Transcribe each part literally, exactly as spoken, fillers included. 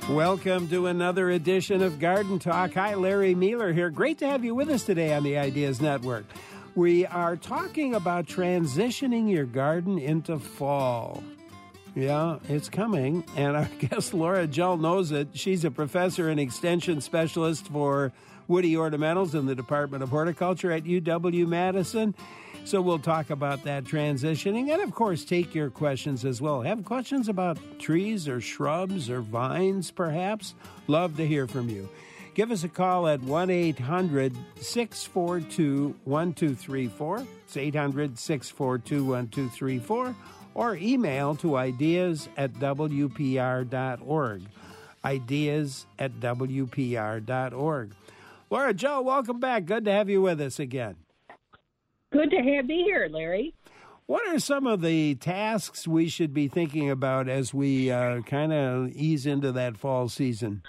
Welcome to another edition of Garden Talk. Hi, Larry Mueller here. Great to have you with us today on the Ideas Network. We are talking about transitioning your garden into fall. Yeah, it's coming, and our guest Laura Jull knows it. She's a professor and extension specialist for woody ornamentals in the Department of Horticulture at U W-Madison. So we'll talk about that transitioning and, of course, take your questions as well. Have questions about trees or shrubs or vines, perhaps? Love to hear from you. Give us a call at one eight hundred six four two one two three four. It's eight hundred six four two one two three four. Or email to ideas at w p r dot org. Ideas at w p r dot org. Laura Jull, welcome back. Good to have you with us again. Good to have you here, Larry. What are some of the tasks we should be thinking about as we uh, kind of ease into that fall season?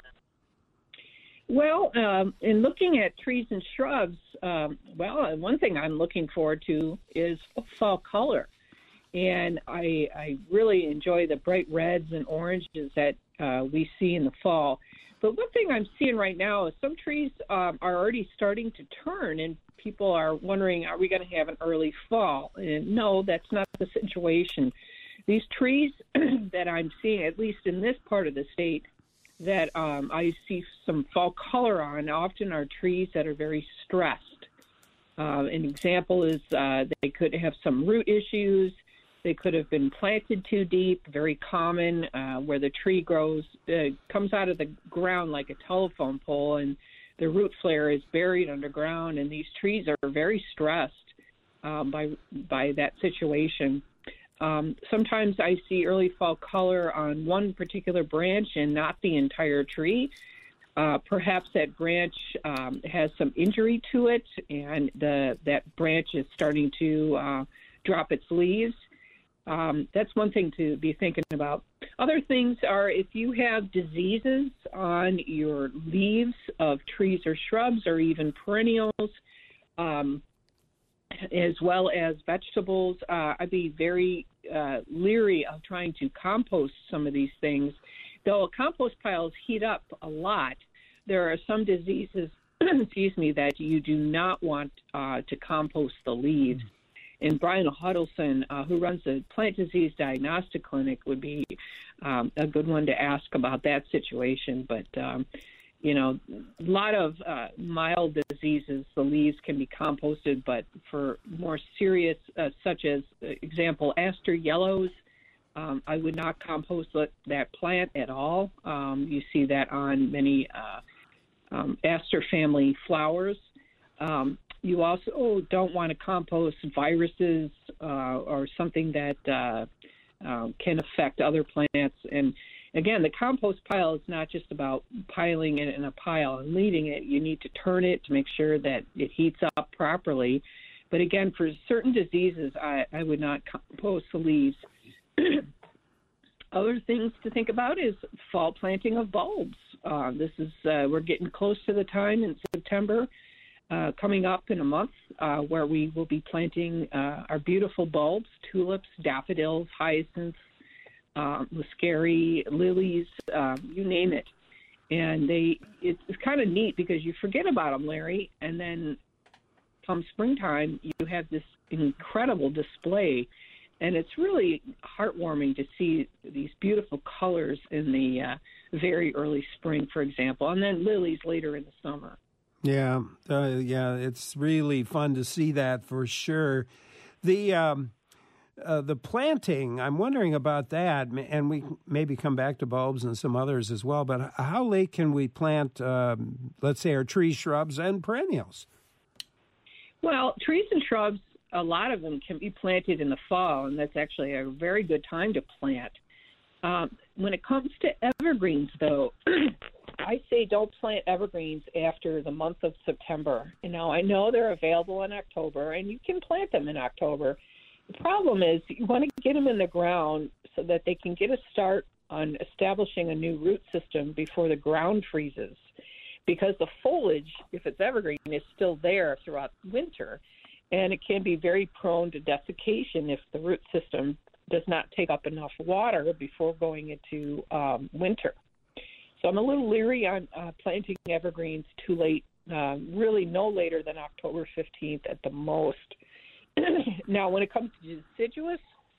Well, um, in looking at trees and shrubs, um, well, one thing I'm looking forward to is fall color. And I, I really enjoy the bright reds and oranges that uh, we see in the fall. But one thing I'm seeing right now is some trees um, are already starting to turn, and people are wondering, are we going to have an early fall? And no, that's not the situation. These trees that I'm seeing, at least in this part of the state, that um, I see some fall color on often are trees that are very stressed. Uh, an example is uh, they could have some root issues. They could have been planted too deep, very common, uh, where the tree grows, uh, comes out of the ground like a telephone pole, and the root flare is buried underground, and these trees are very stressed um, by by that situation. Um, sometimes I see early fall color on one particular branch and not the entire tree. Uh, perhaps that branch um, has some injury to it, and the that branch is starting to uh, drop its leaves. Um, that's one thing to be thinking about. Other things are if you have diseases on your leaves of trees or shrubs or even perennials, um, as well as vegetables, uh, I'd be very uh, leery of trying to compost some of these things. Though compost piles heat up a lot, there are some diseases, excuse me, that you do not want uh, to compost the leaves. And Brian Huddleston, uh, who runs the Plant Disease Diagnostic Clinic, would be um, a good one to ask about that situation. But, um, you know, a lot of uh, mild diseases, the leaves can be composted, but for more serious, uh, such as, uh, example, aster yellows, um, I would not compost that plant at all. Um, you see that on many uh, um, aster family flowers. Um, You also don't want to compost viruses uh, or something that uh, uh, can affect other plants. And again, the compost pile is not just about piling it in a pile and leaving it. You need to turn it to make sure that it heats up properly. But again, for certain diseases, I, I would not compost the leaves. Other things to think about is fall planting of bulbs. Uh, this is uh, we're getting close to the time in September. Uh, coming up in a month uh, where we will be planting uh, our beautiful bulbs, tulips, daffodils, hyacinths, uh, muscari, lilies, uh, you name it. And they it's, it's kind of neat because you forget about them, Larry, and then come springtime, you have this incredible display. And it's really heartwarming to see these beautiful colors in the uh, very early spring, for example, and then lilies later in the summer. Yeah, uh, yeah, it's really fun to see that for sure. The um, uh, the planting, I'm wondering about that, and we maybe come back to bulbs and some others as well, but how late can we plant, um, let's say, our trees, shrubs, and perennials? Well, trees and shrubs, a lot of them can be planted in the fall, and that's actually a very good time to plant. Um, when it comes to evergreens, though, I say don't plant evergreens after the month of September. You know, I know they're available in October, and you can plant them in October. The problem is you want to get them in the ground so that they can get a start on establishing a new root system before the ground freezes, because the foliage, if it's evergreen, is still there throughout winter, and it can be very prone to desiccation if the root system does not take up enough water before going into um, winter. So I'm a little leery on uh, planting evergreens too late, uh, really no later than October fifteenth at the most. Now, when it comes to deciduous,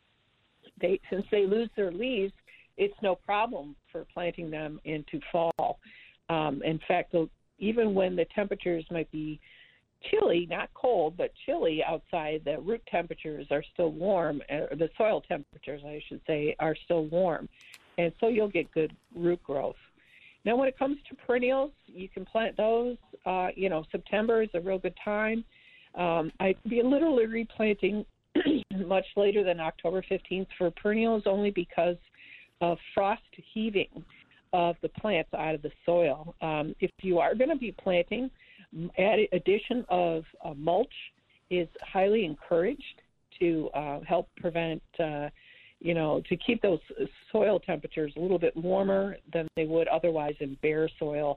they since they lose their leaves, it's no problem for planting them into fall. Um, in fact, even when the temperatures might be chilly, not cold, but chilly outside, the root temperatures are still warm, or the soil temperatures, I should say, are still warm. And so you'll get good root growth. Now, when it comes to perennials, you can plant those. Uh, you know, September is a real good time. Um, I'd be a little leery planting much later than October fifteenth for perennials, only because of frost heaving of the plants out of the soil. Um, if you are going to be planting, add addition of uh, mulch is highly encouraged to uh, help prevent, uh, you know, to keep those soil temperatures a little bit warmer than they would otherwise in bare soil.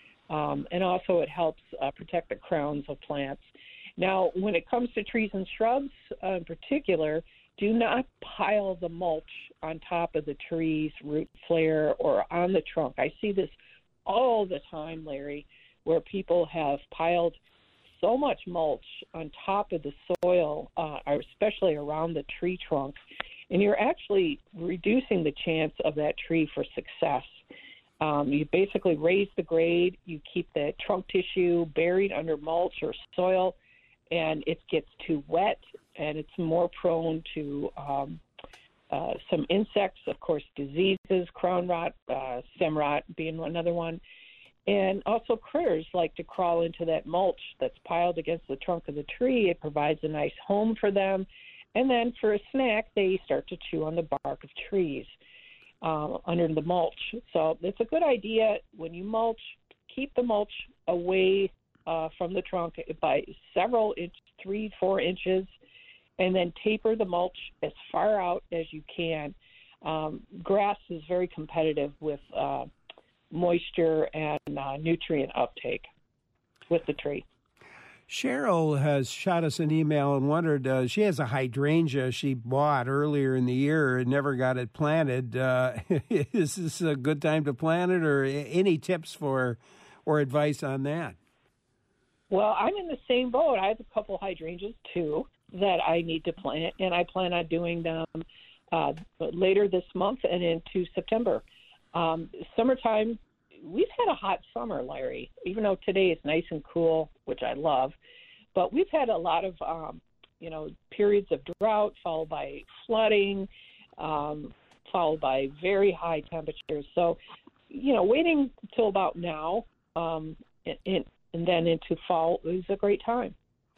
Um, and also it helps uh, protect the crowns of plants. Now, when it comes to trees and shrubs uh, in particular, do not pile the mulch on top of the tree's root flare or on the trunk. I see this all the time, Larry, where people have piled so much mulch on top of the soil, uh, especially around the tree trunk, and you're actually reducing the chance of that tree for success. Um, you basically raise the grade, you keep the trunk tissue buried under mulch or soil, and it gets too wet, and it's more prone to um, uh, some insects, of course, diseases, crown rot, uh, stem rot being another one. And also critters like to crawl into that mulch that's piled against the trunk of the tree. It provides a nice home for them. And then for a snack, they start to chew on the bark of trees uh, under the mulch. So it's a good idea when you mulch, keep the mulch away uh, from the trunk by several inch, three, four inches, and then taper the mulch as far out as you can. Um, grass is very competitive with uh, moisture and uh, nutrient uptake with the tree. Cheryl has shot us an email and wondered, uh, she has a hydrangea she bought earlier in the year and never got it planted. Uh, is this a good time to plant it, or any tips for or advice on that? Well, I'm in the same boat. I have a couple hydrangeas, too, that I need to plant, and I plan on doing them uh, later this month and into September. Um, summertime, we've had a hot summer, Larry, even though today is nice and cool, which I love. But we've had a lot of, um, you know, periods of drought followed by flooding, um, followed by very high temperatures. So, you know, waiting until about now um, and, and then into fall is a great time.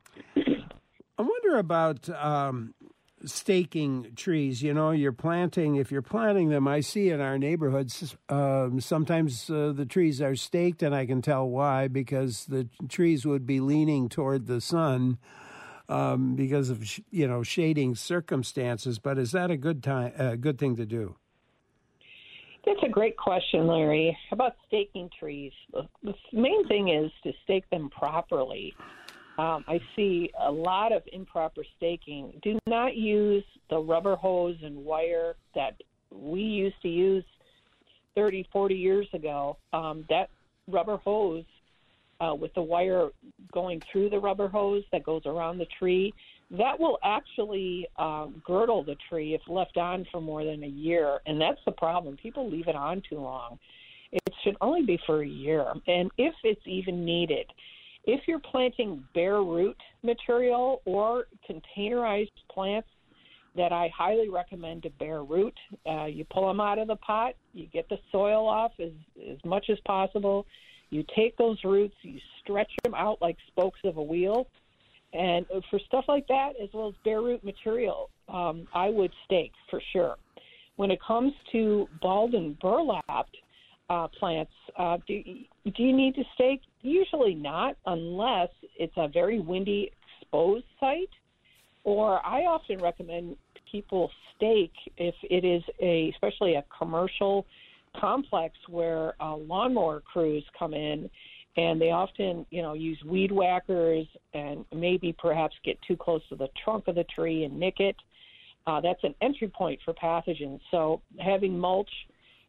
I wonder about um, staking trees. You know, you're planting, if you're planting them, I see in our neighborhoods, um, sometimes uh, the trees are staked, and I can tell why, because the trees would be leaning toward the sun um, because of, sh- you know, shading circumstances. But is that a good time, a uh, good thing to do? That's a great question, Larry. How about staking trees? The main thing is to stake them properly. Um, I see a lot of improper staking. Do not use the rubber hose and wire that we used to use thirty, forty years ago. Um, that rubber hose uh, with the wire going through the rubber hose that goes around the tree, that will actually uh, girdle the tree if left on for more than a year. And that's the problem. People leave it on too long. It should only be for a year. And if it's even needed, if you're planting bare root material or containerized plants that I highly recommend to bare root, uh, you pull them out of the pot, you get the soil off as, as much as possible, you take those roots, you stretch them out like spokes of a wheel, and for stuff like that, as well as bare root material, um, I would stake for sure. When it comes to balled and burlapped uh, plants, uh, do, do you need to stake? Usually not, unless it's a very windy, exposed site. Or I often recommend people stake if it is a, especially a commercial complex where uh, lawnmower crews come in, and they often, you know, use weed whackers and maybe perhaps get too close to the trunk of the tree and nick it. Uh, that's an entry point for pathogens. So having mulch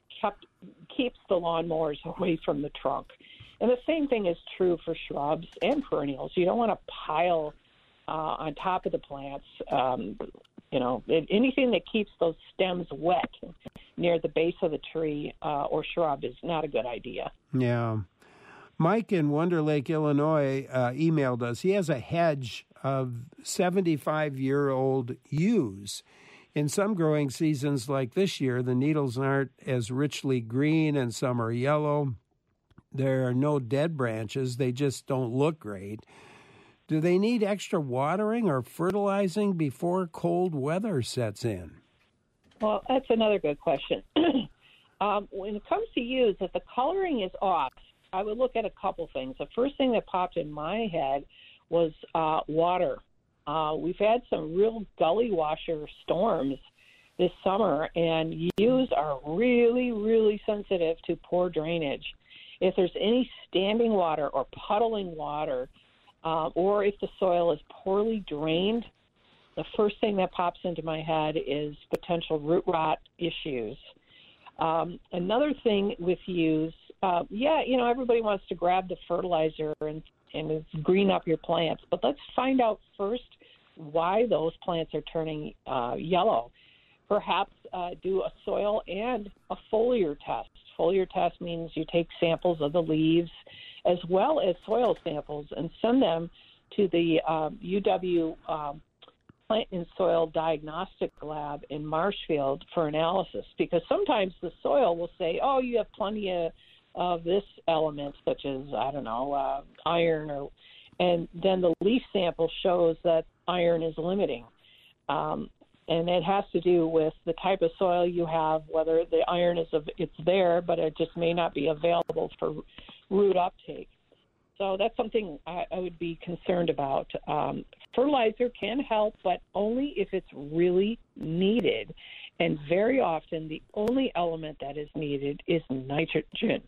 kept keeps the lawnmowers away from the trunk. And the same thing is true for shrubs and perennials. You don't want to pile uh, on top of the plants. Um, you know, anything that keeps those stems wet near the base of the tree uh, or shrub is not a good idea. Yeah. Mike in Wonder Lake, Illinois, uh, emailed us. He has a hedge of seventy-five-year-old yews. In some growing seasons like this year, the needles aren't as richly green and some are yellow. There are no dead branches. They just don't look great. Do they need extra watering or fertilizing before cold weather sets in? Well, that's another good question. um, when it comes to yews, if the coloring is off, I would look at a couple things. The first thing that popped in my head was uh, water. Uh, we've had some real gully washer storms this summer, and yews are really, really sensitive to poor drainage. If there's any standing water or puddling water, uh, or if the soil is poorly drained, the first thing that pops into my head is potential root rot issues. Um, another thing with yews, uh, yeah, you know, everybody wants to grab the fertilizer and, and green up your plants, but let's find out first why those plants are turning uh, yellow. Perhaps uh, do a soil and a foliar test. Foliar test means you take samples of the leaves as well as soil samples and send them to the um, U W um, Plant and Soil Diagnostic Lab in Marshfield for analysis, because sometimes the soil will say, oh, you have plenty of, of this element, such as, I don't know, uh, iron, or, and then the leaf sample shows that iron is limiting. Um, and it has to do with the type of soil you have, whether the iron is it's there, but it just may not be available for root uptake. So that's something I, I would be concerned about. Um, fertilizer can help, but only if it's really needed. And very often, the only element that is needed is nitrogen,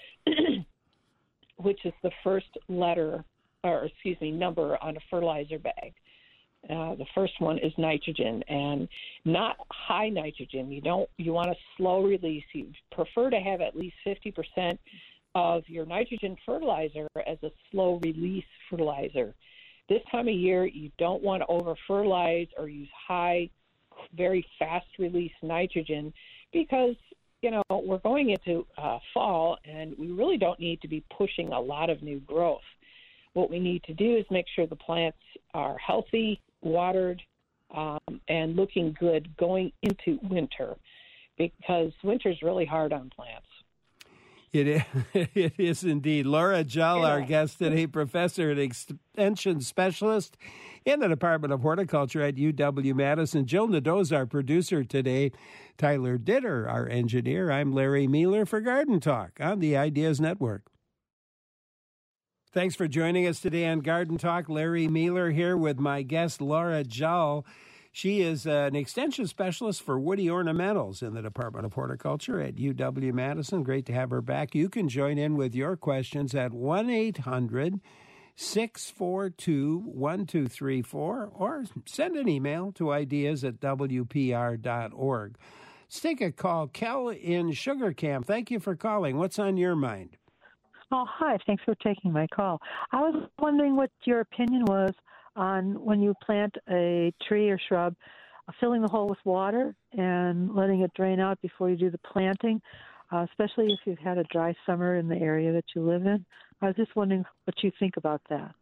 which is the first letter, or excuse me, number on a fertilizer bag. Uh, the first one is nitrogen, and not high nitrogen. You don't. You want a slow release. You prefer to have at least fifty percent of your nitrogen fertilizer as a slow release fertilizer. This time of year, you don't want to over fertilize or use high, very fast release nitrogen, because you know we're going into uh, fall and we really don't need to be pushing a lot of new growth. What we need to do is make sure the plants are healthy, watered, um, and looking good going into winter, because winter is really hard on plants. It is, it is indeed. Laura Jull, yeah. Our guest today, professor and extension specialist in the Department of Horticulture at U W-Madison. Jill Nadeau's our producer today. Tyler Ditter, our engineer. I'm Larry Mealer for Garden Talk on the Ideas Network. Thanks for joining us today on Garden Talk. Larry Mealer here with my guest, Laura Jull. She is an extension specialist for woody ornamentals in the Department of Horticulture at U W-Madison. Great to have her back. You can join in with your questions at one eight hundred six four two one two three four or send an email to ideas at w p r dot org. Let's take a call. Kel in Sugar Camp, thank you for calling. What's on your mind? Oh, hi. Thanks for taking my call. I was wondering what your opinion was on when you plant a tree or shrub, filling the hole with water and letting it drain out before you do the planting, uh, especially if you've had a dry summer in the area that you live in. I was just wondering what you think about that.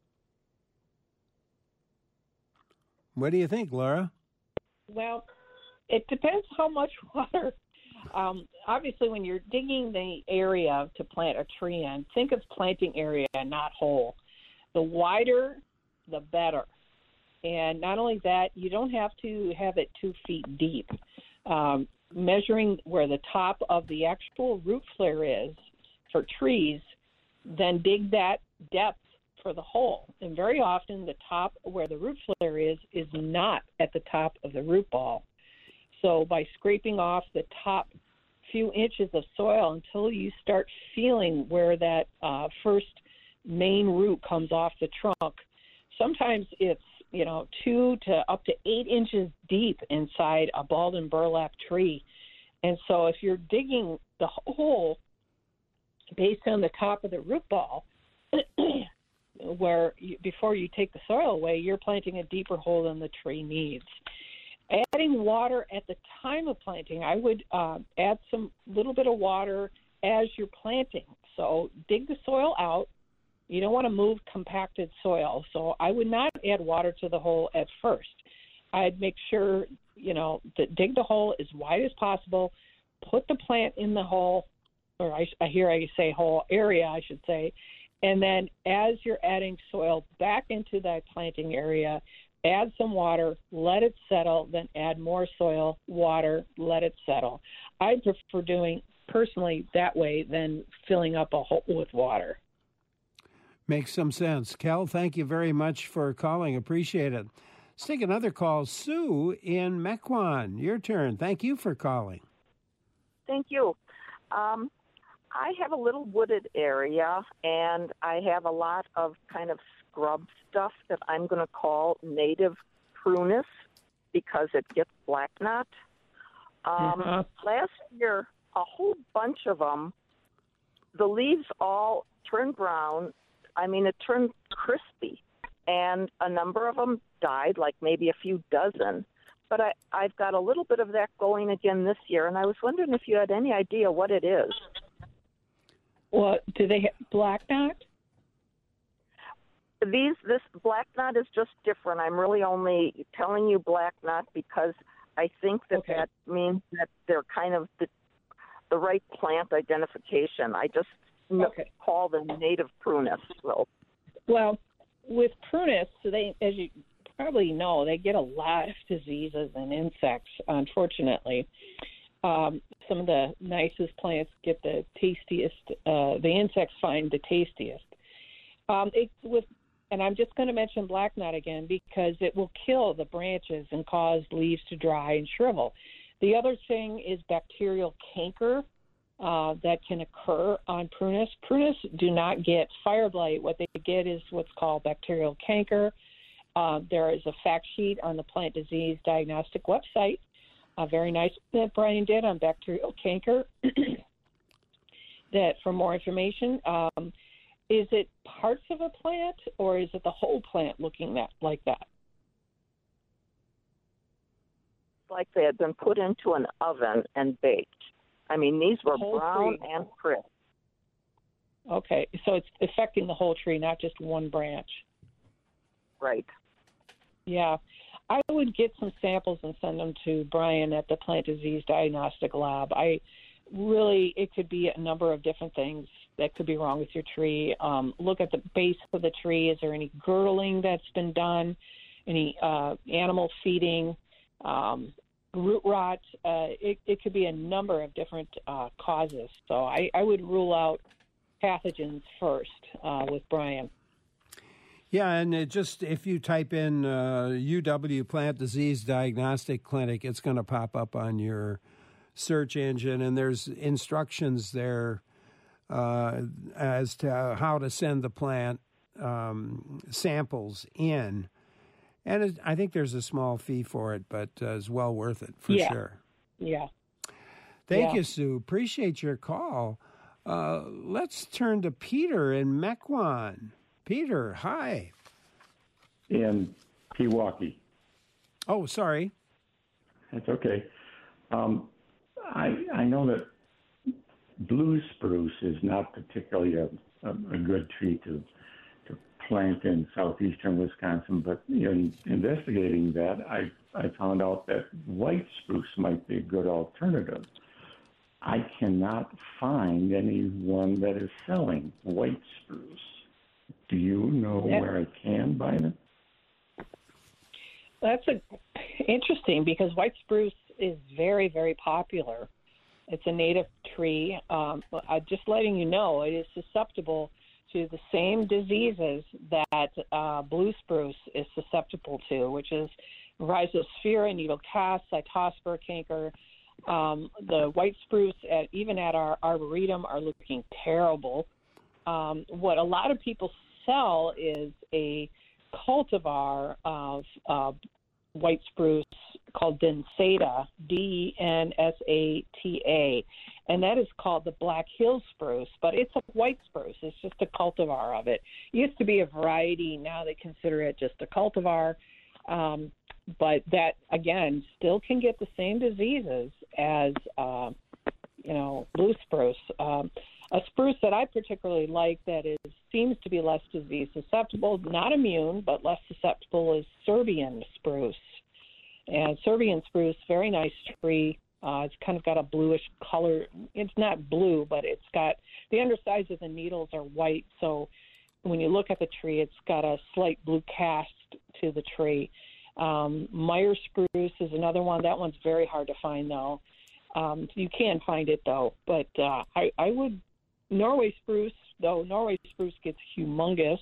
What do you think, Laura? Well, it depends how much water. Um, obviously, when you're digging the area to plant a tree in, think of planting area, not hole. The wider, the better. And not only that, you don't have to have it two feet deep. Um, measuring where the top of the actual root flare is for trees, then dig that depth for the hole. And very often the top where the root flare is is not at the top of the root ball. So by scraping off the top few inches of soil until you start feeling where that uh, first main root comes off the trunk, sometimes it's, you know, two to up to eight inches deep inside a balled and burlap tree. And so if you're digging the hole based on the top of the root ball, where you, before you take the soil away, you're planting a deeper hole than the tree needs. Adding water at the time of planting, I would uh, add some little bit of water as you're planting. So dig the soil out. You don't want to move compacted soil. So I would not add water to the hole at first. I'd make sure, you know, that dig the hole as wide as possible, put the plant in the hole, or I, I hear I say hole area, I should say, and then as you're adding soil back into that planting area, add some water, let it settle, then add more soil, water, let it settle. I prefer doing personally that way than filling up a hole with water. Makes some sense. Kel, thank you very much for calling. Appreciate it. Let's take another call. Sue in Mequon. Your turn. Thank you for calling. Thank you. Um, I have a little wooded area, and I have a lot of kind of scrub stuff that I'm going to call native prunus because it gets black knot. Um, uh-huh. Last year, a whole bunch of them, the leaves all turned brown. I mean, it turned crispy, and a number of them died, like maybe a few dozen. But I, I've got a little bit of that going again this year, and I was wondering if you had any idea what it is. Well, do they have black knot? These, this black knot is just different. I'm really only telling you black knot because I think that okay. that means that they're kind of the, the right plant identification. I just okay. call them native prunus. So. Well, with prunus, so they, as you probably know, they get a lot of diseases and insects, unfortunately. Um, some of the nicest plants get the tastiest, uh, the insects find the tastiest. Um, it, with, and I'm just going to mention black knot again because it will kill the branches and cause leaves to dry and shrivel. The other thing is bacterial canker uh, that can occur on prunus. Prunus do not get fire blight. What they get is what's called bacterial canker. Uh, there is a fact sheet on the Plant Disease Diagnostic website, a very nice that Brian did on bacterial canker. That for more information, um, is it parts of a plant or is it the whole plant looking that like that? Like they had been put into an oven and baked. I mean, these were whole brown tree. and crisp. Okay, so it's affecting the whole tree, not just one branch. Right. Yeah. I would get some samples and send them to Brian at the Plant Disease Diagnostic Lab. I really, it could be a number of different things that could be wrong with your tree. Um, look at the base of the tree. Is there any girdling that's been done? Any uh, animal feeding? Um, root rot? Uh, it, it could be a number of different uh, causes. So I, I would rule out pathogens first uh, with Brian. Yeah, and it just if you type in uh, U W Plant Disease Diagnostic Clinic, it's going to pop up on your search engine, and there's instructions there uh, as to how to send the plant um, samples in. And it, I think there's a small fee for it, but uh, it's well worth it for yeah. sure. Yeah. Thank yeah. you, Sue. Appreciate your call. Uh, let's turn to Peter in Mequon. Peter, hi. In Pewaukee. Oh, sorry. That's okay. Um, I I know that blue spruce is not particularly a, a, a good tree to to plant in southeastern Wisconsin, but in investigating that, I I found out that white spruce might be a good alternative. I cannot find anyone that is selling white spruce. Do you know yeah. where I can buy them? That's a, interesting because white spruce is very, very popular. It's a native tree. Um, uh, just letting you know, it is susceptible to the same diseases that uh, blue spruce is susceptible to, which is Rhizosphaera, needle cast, Cytospora canker. Um, the white spruce, at, even at our arboretum, are looking terrible. Um, what a lot of people sell is a cultivar of uh, white spruce called Densata, D E N S A T A, and that is called the Black Hill spruce, but it's a white spruce. It's just a cultivar of it. It used to be a variety. Now they consider it just a cultivar, um, but that, again, still can get the same diseases as, uh, you know, blue spruce. Um, a spruce that I particularly like that is seems to be less disease susceptible, not immune, but less susceptible, is Serbian spruce. And Serbian spruce, very nice tree. Uh, it's kind of got a bluish color. It's not blue, but it's got the undersides of the needles are white. So when you look at the tree, it's got a slight blue cast to the tree. Um, Meyer spruce is another one. That one's very hard to find, though. Um, you can find it, though. But uh, I, I would Norway spruce, though Norway spruce gets humongous.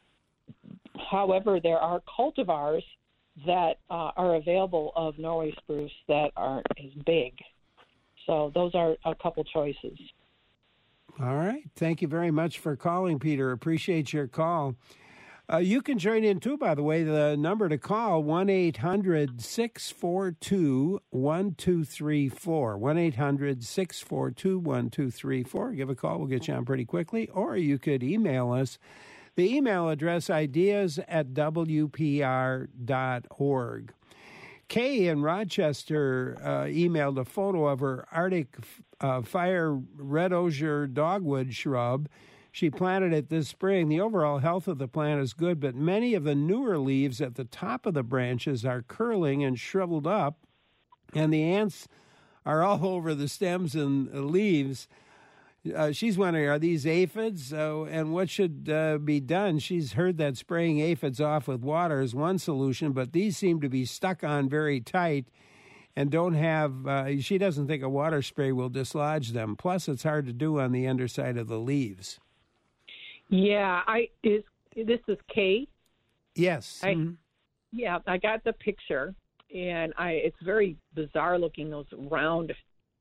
However, there are cultivars that uh, are available of Norway spruce that aren't as big. So those are a couple choices. All right. Thank you very much for calling, Peter. Appreciate your call. Uh, you can join in, too, by the way. The number to call, one eight hundred six four two one two three four. one eight hundred six four two one two three four. Give a call. We'll get you on pretty quickly. Or you could email us. The email address, ideas at w p r dot org. Kay in Rochester uh, emailed a photo of her Arctic uh, fire red osier dogwood shrub. She planted it this spring. The overall health of the plant is good, but many of the newer leaves at the top of the branches are curling and shriveled up, and the ants are all over the stems and leaves. Uh, she's wondering, are these aphids, uh, and what should uh, be done? She's heard that spraying aphids off with water is one solution, but these seem to be stuck on very tight and don't have, uh, she doesn't think a water spray will dislodge them. Plus, it's hard to do on the underside of the leaves. Yeah, I is this is Kay? Yes. I, mm-hmm. Yeah, I got the picture, and I it's very bizarre looking, those round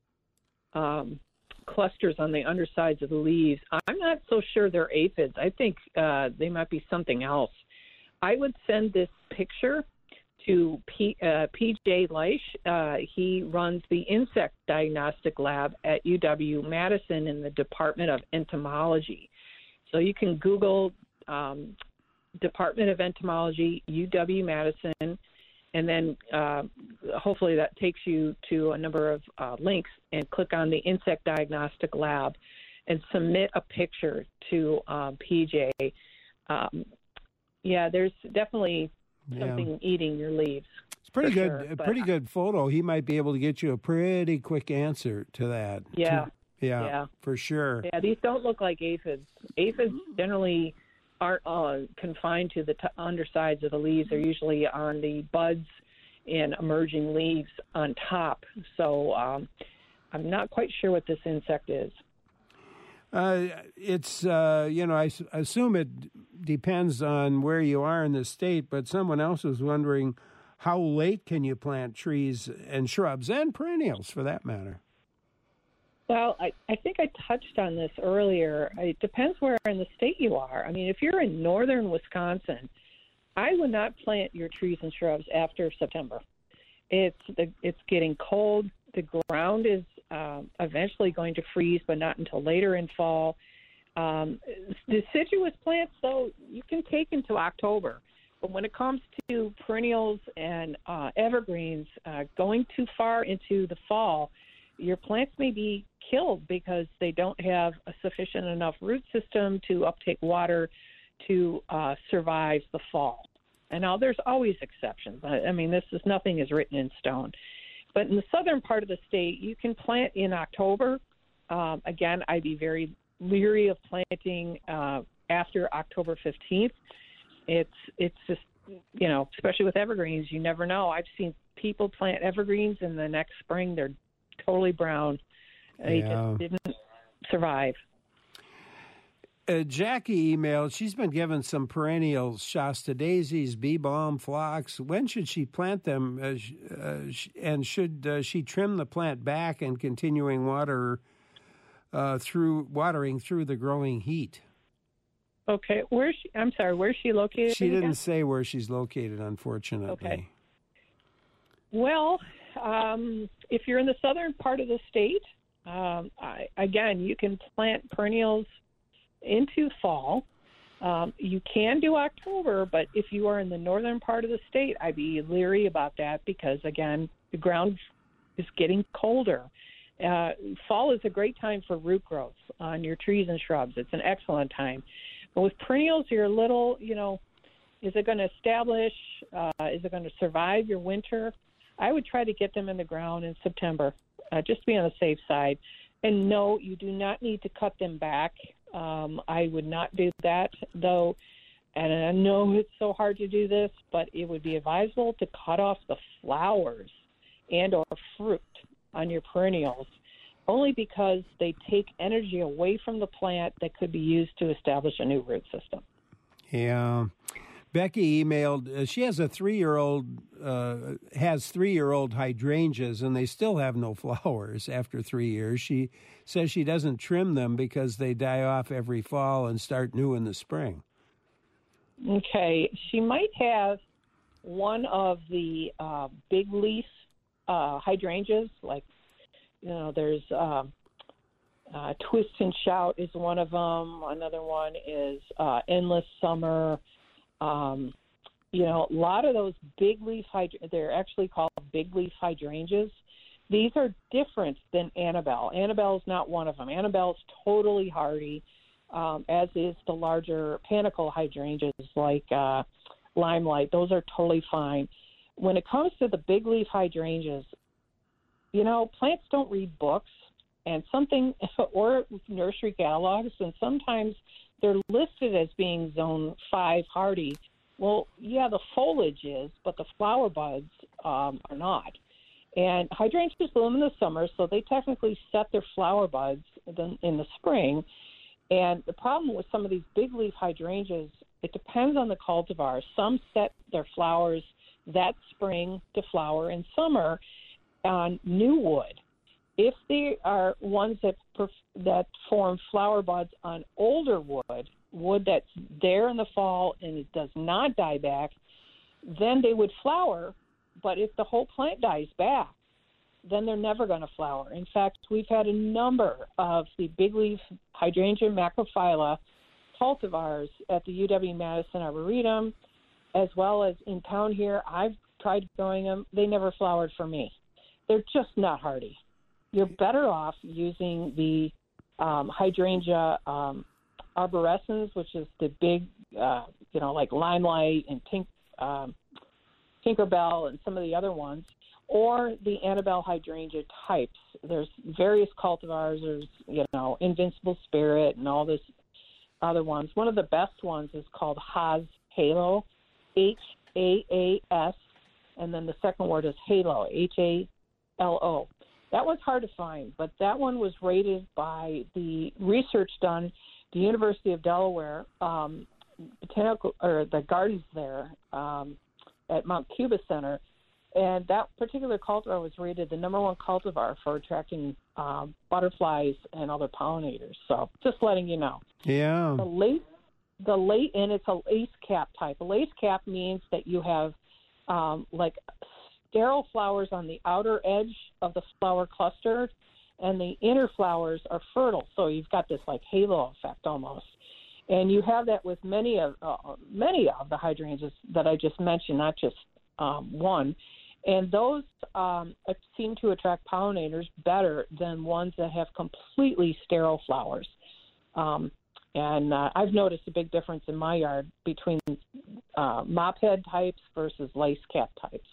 um, clusters on the undersides of the leaves. I'm not so sure they're aphids. I think uh, they might be something else. I would send this picture to P, uh, P J Leish. Uh, he runs the insect diagnostic lab at U W-Madison in the Department of Entomology. So you can Google um, Department of Entomology, U W-Madison, and then uh, hopefully that takes you to a number of uh, links, and click on the Insect Diagnostic Lab and submit a picture to um, P J. Um, yeah, there's definitely something yeah. eating your leaves. It's pretty good, sure, a pretty good photo. He might be able to get you a pretty quick answer to that. Yeah. To, yeah, yeah, for sure. Yeah, these don't look like aphids. Aphids generally aren't uh, confined to the t- undersides of the leaves. They're usually on the buds and emerging leaves on top. So um, I'm not quite sure what this insect is. Uh, it's, uh, you know, I s- assume it depends on where you are in the state, but someone else was wondering, how late can you plant trees and shrubs and perennials for that matter? Well, I, I think I touched on this earlier. It depends where in the state you are. I mean, if you're in northern Wisconsin, I would not plant your trees and shrubs after September. It's it's getting cold. The ground is um, eventually going to freeze, but not until later in fall. Um, deciduous plants, though, you can take into October. But when it comes to perennials and uh, evergreens, uh, going too far into the fall, your plants may be killed because they don't have a sufficient enough root system to uptake water to uh, survive the fall. And now there's always exceptions. I, I mean, this is nothing is written in stone. But in the southern part of the state, you can plant in October. Um, again, I'd be very leery of planting uh, after October fifteenth. It's it's just, you know, especially with evergreens, you never know. I've seen people plant evergreens and the next spring they're totally brown. They yeah. just didn't survive. Uh, Jackie emailed, she's been given some perennials, Shasta daisies, bee balm, phlox. When should she plant them? Uh, sh- uh, sh- and should uh, she trim the plant back and continuing water uh, through watering through the growing heat? Okay, where's she? I'm sorry, where's she located? She didn't again? say where she's located, unfortunately. Okay. Well, um, if you're in the southern part of the state, um, I, again, you can plant perennials into fall. Um, you can do October, but if you are in the northern part of the state, I'd be leery about that because, again, the ground is getting colder. Uh, fall is a great time for root growth on your trees and shrubs. It's an excellent time. But with perennials, you're a little, you know, is it going to establish? Uh, is it going to survive your winter? I would try to get them in the ground in September, uh, just to be on the safe side. And no, you do not need to cut them back. Um, I would not do that, though. And I know it's so hard to do this, but it would be advisable to cut off the flowers and or fruit on your perennials, only because they take energy away from the plant that could be used to establish a new root system. Yeah. Becky emailed, uh, she has a three-year-old, uh, has three-year-old hydrangeas, and they still have no flowers after three years. She says she doesn't trim them because they die off every fall and start new in the spring. Okay. She might have one of the uh, big leaf uh, hydrangeas, like, you know, there's uh, uh, Twist and Shout is one of them. Another one is uh, Endless Summer. Um, you know, a lot of those big leaf hydrangeas, they're actually called big leaf hydrangeas. These are different than Annabelle. Annabelle is not one of them. Annabelle is totally hardy, um, as is the larger panicle hydrangeas like uh, Limelight. Those are totally fine. When it comes to the big leaf hydrangeas, you know, plants don't read books and something or nursery catalogs, and sometimes they're listed as being zone five hardy. Well, yeah, the foliage is, but the flower buds um, are not. And hydrangeas bloom in the summer, so they technically set their flower buds in the spring. And the problem with some of these big leaf hydrangeas, it depends on the cultivar. Some set their flowers that spring to flower in summer on new wood. If they are ones that that form flower buds on older wood, wood that's there in the fall and it does not die back, then they would flower. But if the whole plant dies back, then they're never going to flower. In fact, we've had a number of the big leaf hydrangea macrophylla cultivars at the U W-Madison Arboretum, as well as in town here. I've tried growing them. They never flowered for me. They're just not hardy. You're better off using the um, hydrangea um, arborescens, which is the big, uh, you know, like Limelight and Tink, um, Tinkerbell and some of the other ones, or the Annabelle hydrangea types. There's various cultivars. There's, you know, Invincible Spirit and all this other ones. One of the best ones is called Haas Halo, H A A S, and then the second word is Halo, H A L O. That was hard to find, but that one was rated by the research done at the University of Delaware, um, botanical or the gardens there um, at Mount Cuba Center, and that particular cultivar was rated the number one cultivar for attracting um, butterflies and other pollinators. So, just letting you know. Yeah. The late, the late, and it's a lace cap type. A lace cap means that you have um, like sterile flowers on the outer edge of the flower cluster, and the inner flowers are fertile. So you've got this like halo effect almost. And you have that with many of uh, many of the hydrangeas that I just mentioned, not just um, one. And those um, seem to attract pollinators better than ones that have completely sterile flowers. Um, and uh, I've noticed a big difference in my yard between uh, mop head types versus lace cap types.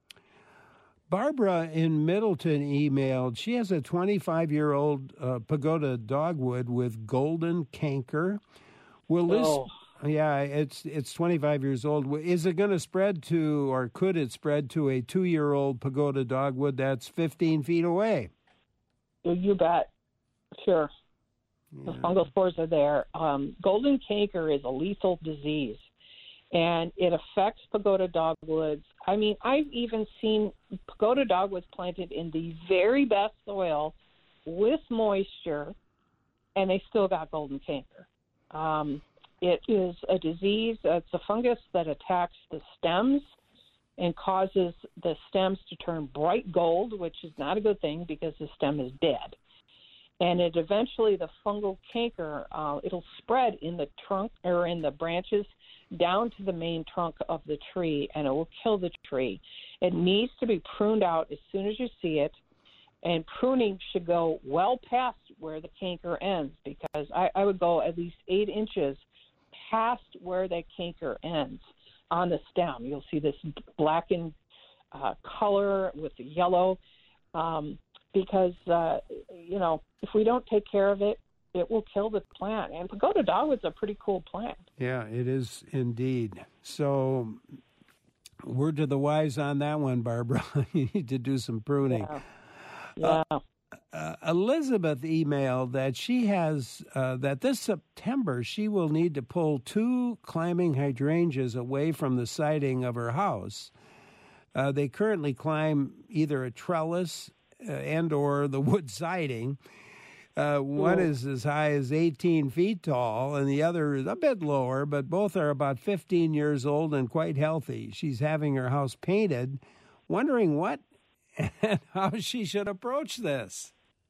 Barbara in Middleton emailed, she has a twenty-five-year-old uh, pagoda dogwood with golden canker. Will this, oh. yeah, it's it's twenty-five years old. Is it going to spread to, or could it spread to a two-year-old pagoda dogwood that's fifteen feet away? You bet. Sure. Yeah. The fungal spores are there. Um, golden canker is a lethal disease, and it affects pagoda dogwoods. I mean, I've even seen pagoda dogwoods planted in the very best soil with moisture, and they still got golden canker. Um, it is a disease. It's a fungus that attacks the stems and causes the stems to turn bright gold, which is not a good thing because the stem is dead. And it eventually, the fungal canker, uh, it'll spread in the trunk or in the branches down to the main trunk of the tree, and it will kill the tree. It needs to be pruned out as soon as you see it, and pruning should go well past where the canker ends, because I, I would go at least eight inches past where that canker ends on the stem. You'll see this blackened uh, color with the yellow, um, because, uh, you know, if we don't take care of it, it will kill the plant. And pagoda dogwood's a pretty cool plant. Yeah, it is indeed. So, word to the wise on that one, Barbara. You need to do some pruning. Yeah. Yeah. Uh, uh, Elizabeth emailed that she has, uh, that this September she will need to pull two climbing hydrangeas away from the siding of her house. Uh, they currently climb either a trellis uh, and or the wood siding. Uh, one is as high as eighteen feet tall, and the other is a bit lower, but both are about fifteen years old and quite healthy. She's having her house painted, wondering what and how she should approach this.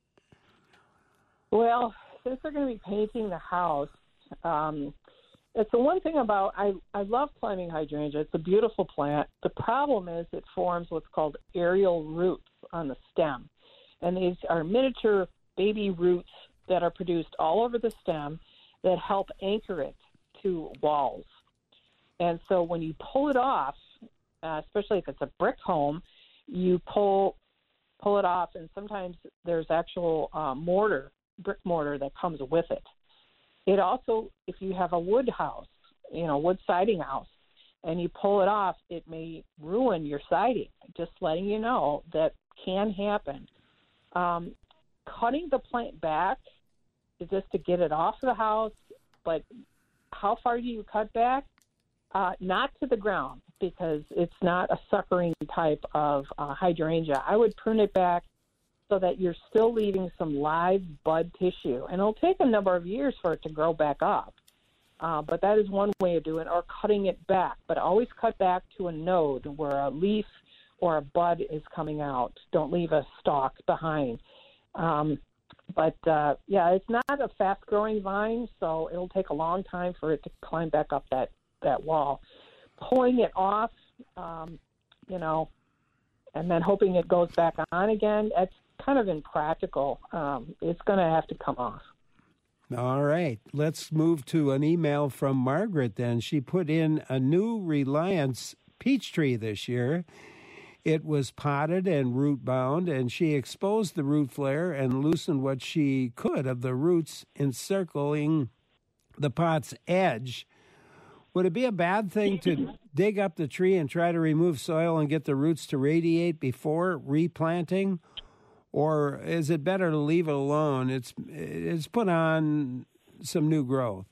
Well, since they're going to be painting the house, um, it's the one thing about, I, I love climbing hydrangea. It's a beautiful plant. The problem is it forms what's called aerial roots on the stem. And these are miniature baby roots that are produced all over the stem that help anchor it to walls. And so when you pull it off, uh, especially if it's a brick home, you pull pull it off, and sometimes there's actual uh, mortar, brick mortar that comes with it. It also, if you have a wood house, you know, wood siding house, and you pull it off, it may ruin your siding. Just letting you know that can happen. Um, cutting the plant back is just to get it off the house, but how far do you cut back? Uh, not to the ground, because it's not a suckering type of uh, hydrangea. I would prune it back so that you're still leaving some live bud tissue. And it'll take a number of years for it to grow back up. Uh, but that is one way of doing it, or cutting it back. But always cut back to a node where a leaf or a bud is coming out. Don't leave a stalk behind. Um, but, uh, yeah, it's not a fast-growing vine, so it'll take a long time for it to climb back up that, that wall. Pulling it off, um, you know, and then hoping it goes back on again, that's kind of impractical. Um, it's going to have to come off. All right. Let's move to an email from Margaret then. She put in a new Reliance peach tree this year. It was potted and root bound, and she exposed the root flare and loosened what she could of the roots encircling the pot's edge. Would it be a bad thing to dig up the tree and try to remove soil and get the roots to radiate before replanting? Or is it better to leave it alone? It's it's put on some new growth.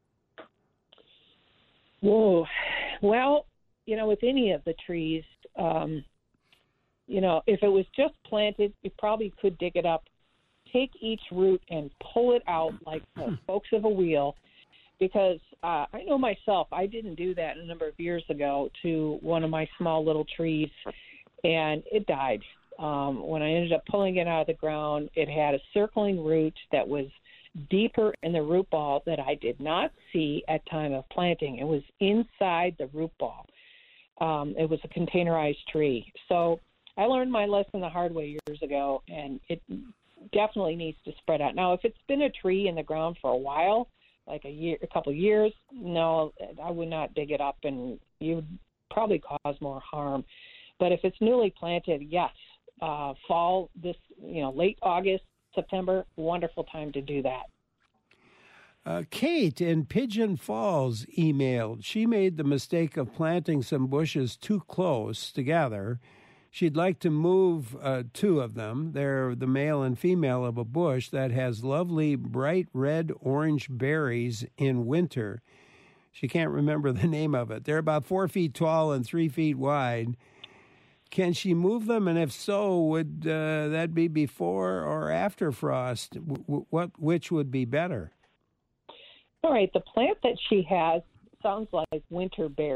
Whoa. Well, you know, with any of the trees, um, you know, if it was just planted, you probably could dig it up, take each root and pull it out like the spokes of a wheel. Because uh, I know myself, I didn't do that a number of years ago to one of my small little trees, and it died. Um, when I ended up pulling it out of the ground, it had a circling root that was deeper in the root ball that I did not see at time of planting. It was inside the root ball. Um, it was a containerized tree. So I learned my lesson the hard way years ago, and it definitely needs to spread out. Now, if it's been a tree in the ground for a while, like a year, a couple of years, no, I would not dig it up, and you would probably cause more harm. But if it's newly planted, yes, uh, fall, this, you know, late August, September, wonderful time to do that. Uh, Kate in Pigeon Falls emailed. She made the mistake of planting some bushes too close together. She'd like to move uh, two of them. They're the male and female of a bush that has lovely bright red-orange berries in winter. She can't remember the name of it. They're about four feet tall and three feet wide. Can she move them? And if so, would uh, that be before or after frost? W- what, which would be better? All right, the plant that she has sounds like winterberry.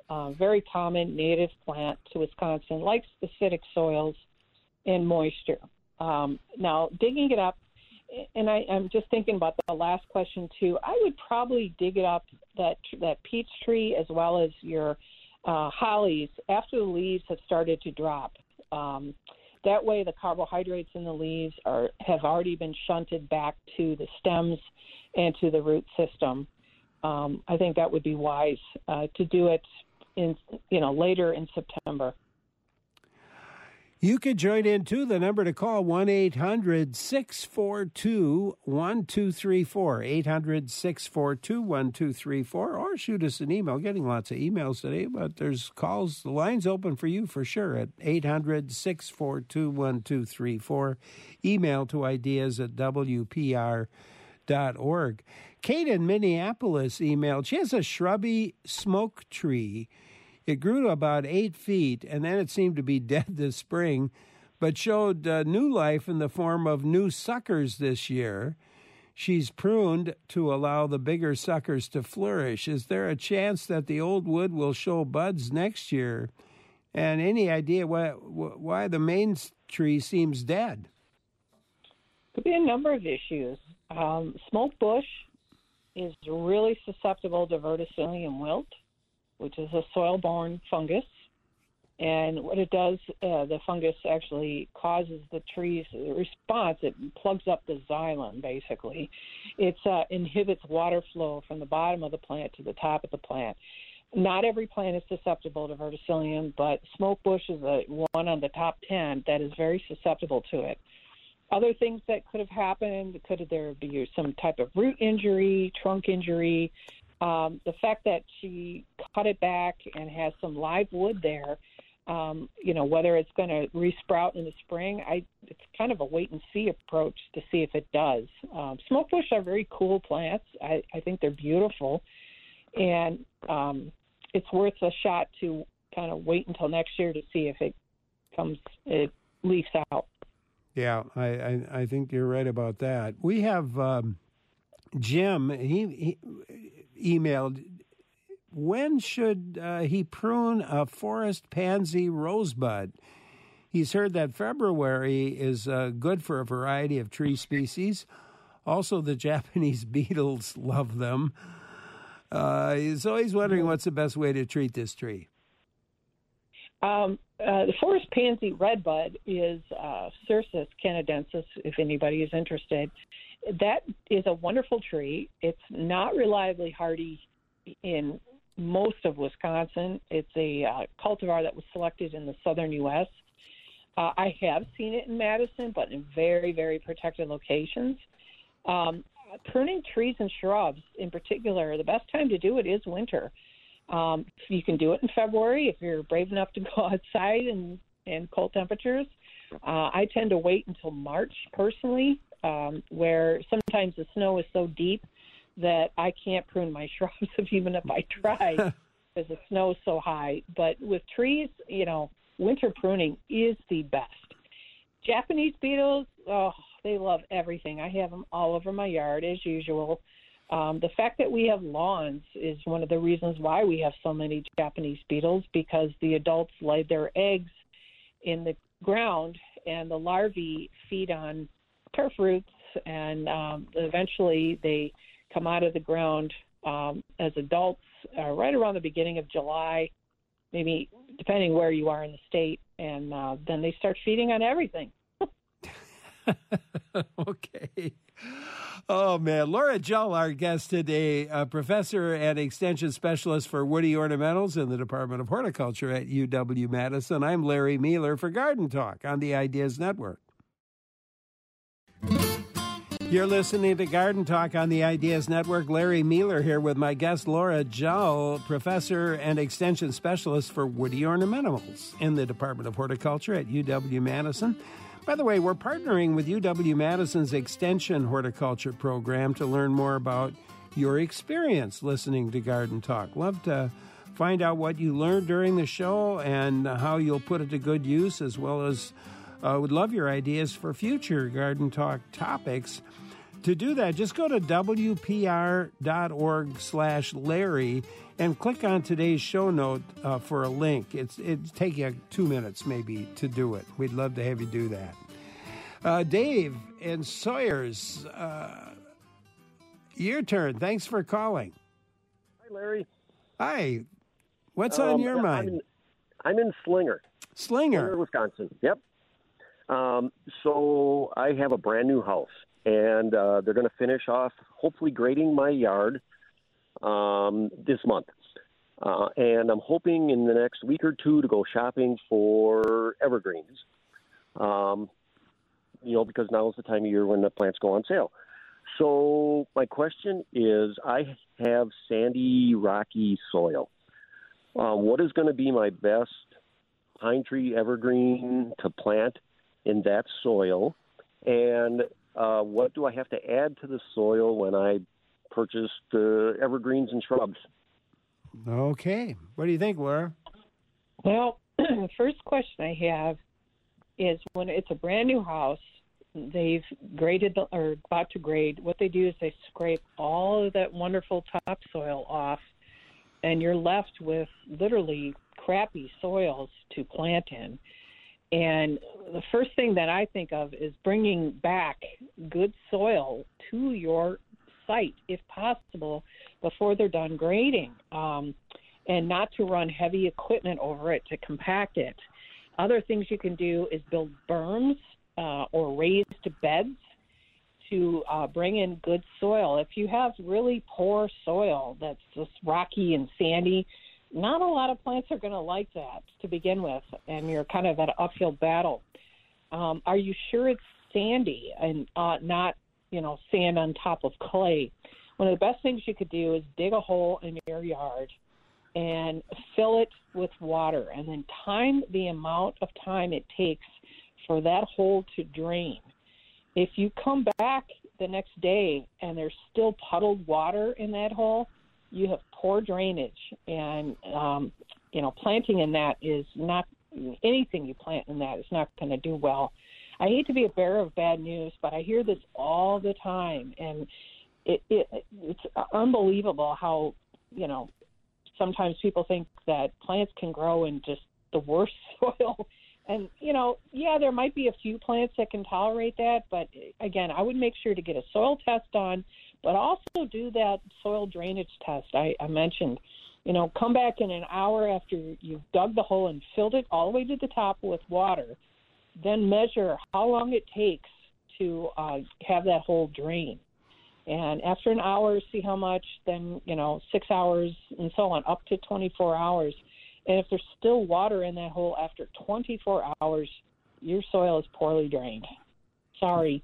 uh, very common native plant to Wisconsin, likes acidic soils and moisture. Um, now, digging it up, and I, I'm just thinking about the last question too, I would probably dig it up, that that peach tree as well as your uh, hollies, after the leaves have started to drop. Um, that way the carbohydrates in the leaves are have already been shunted back to the stems and to the root system. Um, I think that would be wise uh, to do it in, you know, later in September. You could join in, too. The number to call, one eight hundred six four two one two three four, eight hundred six four two one two three four, or shoot us an email. Getting lots of emails today, but there's calls. The line's open for you for sure at eight hundred six four two one two three four. Email to ideas at w p r dot org. Kate in Minneapolis emailed. She has a shrubby smoke tree. It grew to about eight feet, and then it seemed to be dead this spring, but showed uh, new life in the form of new suckers this year. She's pruned to allow the bigger suckers to flourish. Is there a chance that the old wood will show buds next year? And any idea why, why the main tree seems dead? Could be a number of issues. Um, smoke bush is really susceptible to verticillium wilt, which is a soil-borne fungus. And what it does, uh, the fungus actually causes the tree's response. It plugs up the xylem, basically. It uh, inhibits water flow from the bottom of the plant to the top of the plant. Not every plant is susceptible to verticillium, but smoke bush is a, one on the top ten that is very susceptible to it. Other things that could have happened, could there be some type of root injury, trunk injury? Um, the fact that she cut it back and has some live wood there, um, you know, whether it's going to resprout in the spring, I, it's kind of a wait-and-see approach to see if it does. Um, smoke bush are very cool plants. I, I think they're beautiful, and um, it's worth a shot to kind of wait until next year to see if it comes, it leaks out. Yeah, I, I, I think you're right about that. We have um, Jim, he, he emailed, when should uh, he prune a forest pansy rosebud? He's heard that February is uh, good for a variety of tree species. Also, the Japanese beetles love them. Uh, so he's wondering what's the best way to treat this tree. Um, uh, the forest pansy redbud is uh, Cercis canadensis, if anybody is interested. That is a wonderful tree. It's not reliably hardy in most of Wisconsin. It's a uh, cultivar that was selected in the southern U S Uh, I have seen it in Madison, but in very, very protected locations. Um, pruning trees and shrubs in particular, the best time to do it is winter. Um, you can do it in February if you're brave enough to go outside in, in cold temperatures. Uh, I tend to wait until March personally, um, where sometimes the snow is so deep that I can't prune my shrubs even if I try because the snow is so high. But with trees, you know, winter pruning is the best. Japanese beetles, oh, they love everything. I have them all over my yard as usual. Um, the fact that we have lawns is one of the reasons why we have so many Japanese beetles, because the adults lay their eggs in the ground and the larvae feed on turf roots, and um, eventually they come out of the ground um, as adults uh, right around the beginning of July, maybe depending where you are in the state, and uh, then they start feeding on everything. Okay. Oh, man. Laura Jull, our guest today, a professor and extension specialist for woody ornamentals in the Department of Horticulture at U W-Madison. I'm Larry Mueller for Garden Talk on the Ideas Network. You're listening to Garden Talk on the Ideas Network. Larry Mueller here with my guest, Laura Jull, professor and extension specialist for woody ornamentals in the Department of Horticulture at U W-Madison. By the way, we're partnering with U W-Madison's Extension Horticulture program to learn more about your experience listening to Garden Talk. Love to find out what you learned during the show and how you'll put it to good use, as well as uh, would love your ideas for future Garden Talk topics. to do that, just go to W P R dot org slash Larry and click on today's show note uh, for a link. It's It'll take you two minutes maybe to do it. We'd love to have you do that. Uh, Dave and Sawyers, uh, your turn. Thanks for calling. Hi, Larry. Hi. What's um, on your I'm mind? in, I'm in Slinger. Slinger. Slinger, Wisconsin. Yep. Um, so I have a brand new house, and uh, they're going to finish off, hopefully, grading my yard um, this month. Uh, and I'm hoping in the next week or two to go shopping for evergreens. Um, you know, because now is the time of year when the plants go on sale. So my question is, I have sandy, rocky soil. Uh, what is going to be my best pine tree evergreen to plant in that soil? And uh, what do I have to add to the soil when I purchase the evergreens and shrubs? Okay. What do you think, Laura? Well, the first question I have is when it's a brand new house, they've graded the, or about to grade, what they do is they scrape all of that wonderful topsoil off, and you're left with literally crappy soils to plant in. And the first thing that I think of is bringing back good soil to your site, if possible, before they're done grading, um, and not to run heavy equipment over it to compact it. Other things you can do is build berms uh, or raised beds to uh, bring in good soil. If you have really poor soil that's just rocky and sandy, not a lot of plants are going to like that to begin with, and you're kind of at an uphill battle. Um, are you sure it's sandy and uh, not, you know, sand on top of clay? One of the best things you could do is dig a hole in your yard and fill it with water, and then time the amount of time it takes for that hole to drain. If you come back the next day and there's still puddled water in that hole, you have poor drainage, and um, you know, planting in that is not anything you plant in that is not going to do well. I hate to be a bearer of bad news, but I hear this all the time, and it, it it's unbelievable how, you know, sometimes people think that plants can grow in just the worst soil. And, you know, yeah, there might be a few plants that can tolerate that. But, again, I would make sure to get a soil test done, but also do that soil drainage test I, I mentioned. You know, come back in an hour after you've dug the hole and filled it all the way to the top with water. Then measure how long it takes to uh, have that hole drain. And after an hour, see how much, then, you know, six hours and so on, up to twenty-four hours. And if there's still water in that hole after twenty-four hours, your soil is poorly drained. Sorry.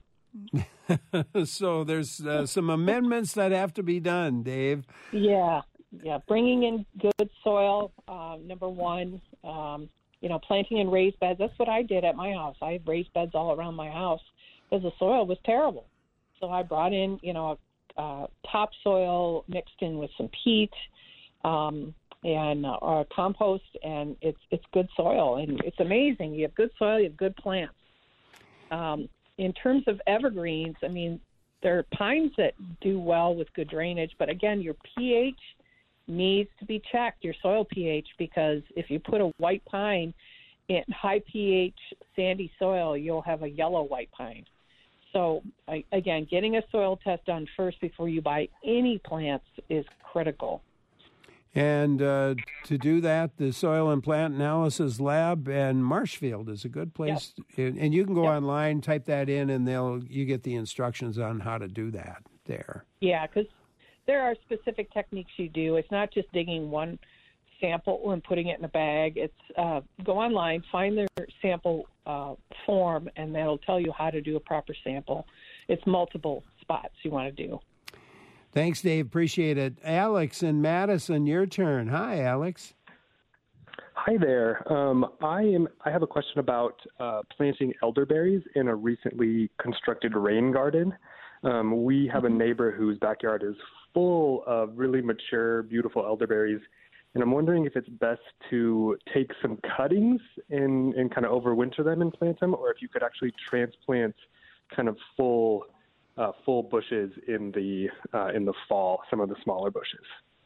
So there's uh, some amendments that have to be done, Dave. Yeah, yeah. Bringing in good soil, uh, number one. Um, you know, planting in raised beds. That's what I did at my house. I have raised beds all around my house because the soil was terrible. So I brought in, you know, uh, topsoil mixed in with some peat, um, and uh, or compost, and it's it's good soil, and it's amazing. You have good soil, you have good plants. Um, in terms of evergreens, I mean, there are pines that do well with good drainage, but again, your pH needs to be checked, your soil pH, because if you put a white pine in high pH sandy soil, you'll have a yellow white pine. So, I, again, getting a soil test done first before you buy any plants is critical. And uh, to do that, the Soil and Plant Analysis Lab and Marshfield is a good place. Yep. And you can go yep. online, type that in, and they'll you get the instructions on how to do that there. Yeah, because there are specific techniques you do. It's not just digging one sample and putting it in a bag. It's uh, go online, find their sample uh, form, and that'll tell you how to do a proper sample. It's multiple spots you want to do. Thanks, Dave. Appreciate it. Alex in Madison, your turn. Hi, Alex. Hi there. Um, I am. I have a question about uh, planting elderberries in a recently constructed rain garden. Um, we have a neighbor whose backyard is full of really mature, beautiful elderberries, and I'm wondering if it's best to take some cuttings and, and kind of overwinter them and plant them, or if you could actually transplant kind of full uh, full bushes in the uh, in the fall, some of the smaller bushes?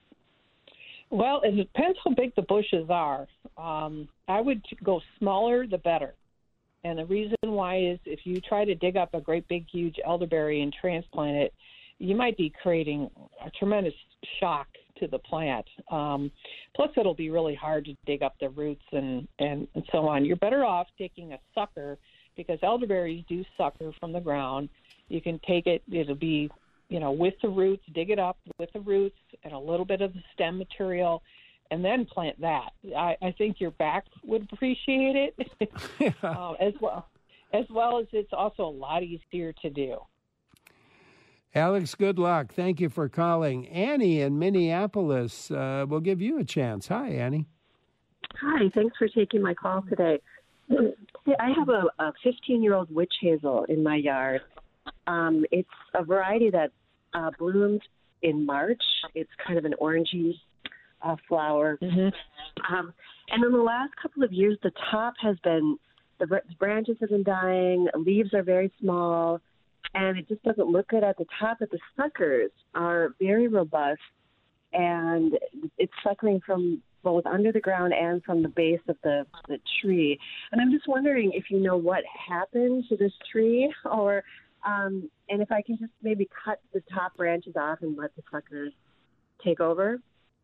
Well, it depends how big the bushes are. Um, I would go smaller, the better. And the reason why is if you try to dig up a great big huge elderberry and transplant it, you might be creating a tremendous shock to the plant. Um, plus, it'll be really hard to dig up the roots and, and, and so on. You're better off taking a sucker because elderberries do sucker from the ground. You can take it, it'll be, you know, with the roots, dig it up with the roots and a little bit of the stem material, and then plant that. I, I think your back would appreciate it uh, as well, as well as it's also a lot easier to do. Alex, good luck. Thank you for calling. Annie in Minneapolis, uh, we'll give you a chance. Hi, Annie. Hi, thanks for taking my call today. I have a, a fifteen-year-old witch hazel in my yard. Um, it's a variety that uh, bloomed in March. It's kind of an orangey uh, flower. Mm-hmm. Um, and in the last couple of years, the top has been, the, the branches have been dying, leaves are very small, and it just doesn't look good at the top. But the suckers are very robust, and it's suckering from both under the ground and from the base of the, the tree. And I'm just wondering if you know what happened to this tree, or um, and if I can just maybe cut the top branches off and let the suckers take over.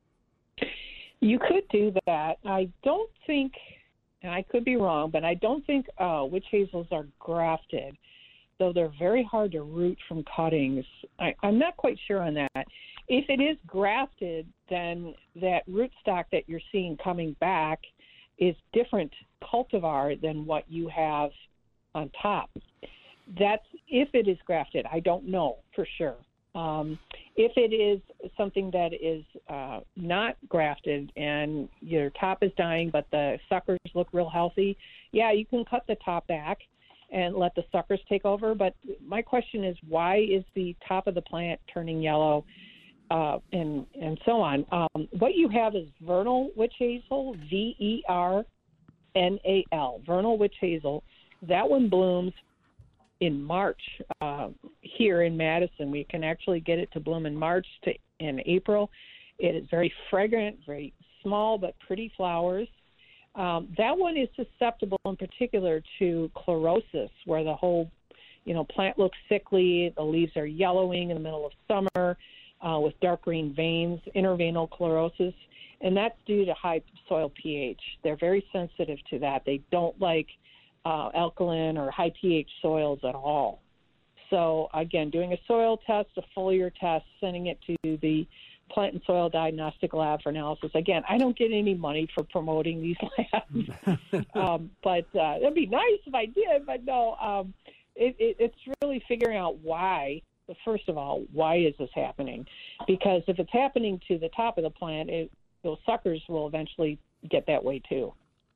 You could do that. I don't think, and I could be wrong, but I don't think uh, witch hazels are grafted, though they're very hard to root from cuttings. I, I'm not quite sure on that. If it is grafted, then that rootstock that you're seeing coming back is different cultivar than what you have on top. That's if it is grafted. I don't know for sure. Um, if it is something that is uh, not grafted and your top is dying but the suckers look real healthy, yeah, you can cut the top back and let the suckers take over. But my question is, why is the top of the plant turning yellow uh, and, and so on? Um, what you have is vernal witch hazel, V E R N A L, vernal witch hazel. That one blooms in March uh, here in Madison. We can actually get it to bloom in March to in April. It is very fragrant, very small but pretty flowers. Um, that one is susceptible in particular to chlorosis, where the whole, you know, plant looks sickly, the leaves are yellowing in the middle of summer uh, with dark green veins, interveinal chlorosis, and that's due to high soil pH. They're very sensitive to that. They don't like uh, alkaline or high pH soils at all. So, again, doing a soil test, a foliar test, sending it to the Plant and Soil Diagnostic Lab for analysis. Again, I don't get any money for promoting these labs, um, but uh, it'd be nice if I did. But no, um, it, it, it's really figuring out why. First of all, why is this happening? Because if it's happening to the top of the plant, it, those suckers will eventually get that way too.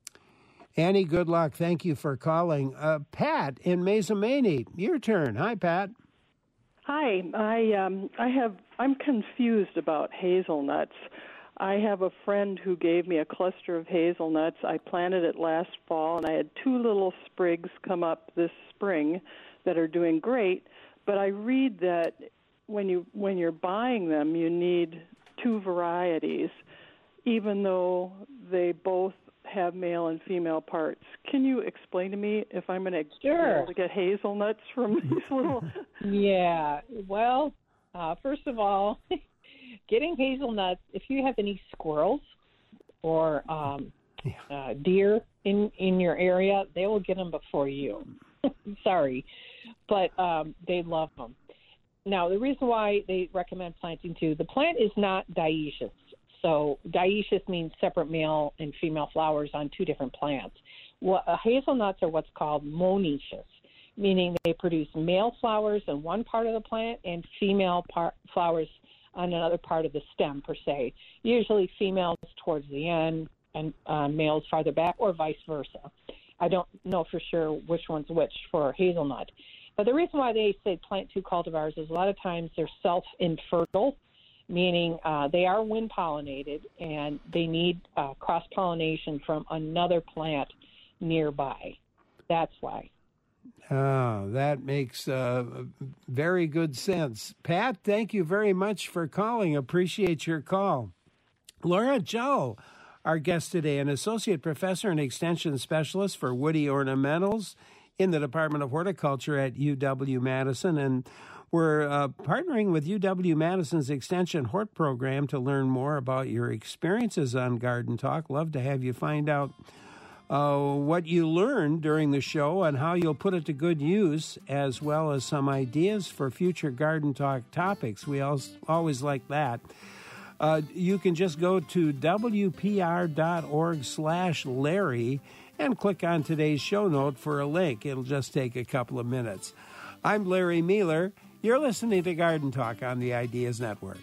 Annie, good luck. Thank you for calling. Uh, Pat in Mazomanie, your turn. Hi, Pat. Hi, I um, I have I'm confused about hazelnuts. I have a friend who gave me a cluster of hazelnuts. I planted it last fall, and I had two little sprigs come up this spring that are doing great. But I read that when you when you're buying them, you need two varieties, even though they both have male and female parts. Can you explain to me if I'm going to sure. be able to get hazelnuts from these little... Yeah, well, uh, first of all, getting hazelnuts, if you have any squirrels or um, yeah. uh, deer in, in your area, they will get them before you. Sorry, but um, they love them. Now, the reason why they recommend planting two, the plant is not dioecious. So dioecious means separate male and female flowers on two different plants. Well, uh, hazelnuts are what's called monoecious, meaning they produce male flowers in one part of the plant and female par- flowers on another part of the stem, per se. Usually females towards the end and uh, males farther back, or vice versa. I don't know for sure which one's which for hazelnut. But the reason why they say plant two cultivars is a lot of times they're self-infertile, meaning uh, they are wind-pollinated and they need uh, cross-pollination from another plant nearby. That's why. Oh, that makes uh, very good sense. Pat, thank you very much for calling. Appreciate your call. Laura Joe, our guest today, an associate professor and extension specialist for woody ornamentals in the Department of Horticulture at U W-Madison. And we're uh, partnering with U W-Madison's Extension Hort program to learn more about your experiences on Garden Talk. Love to have you find out Uh, what you learned during the show and how you'll put it to good use, as well as some ideas for future Garden Talk topics. We always like that. Uh, you can just go to W P R dot org slash Larry and click on today's show note for a link. It'll just take a couple of minutes. I'm Larry Mealer. You're listening to Garden Talk on the Ideas Network.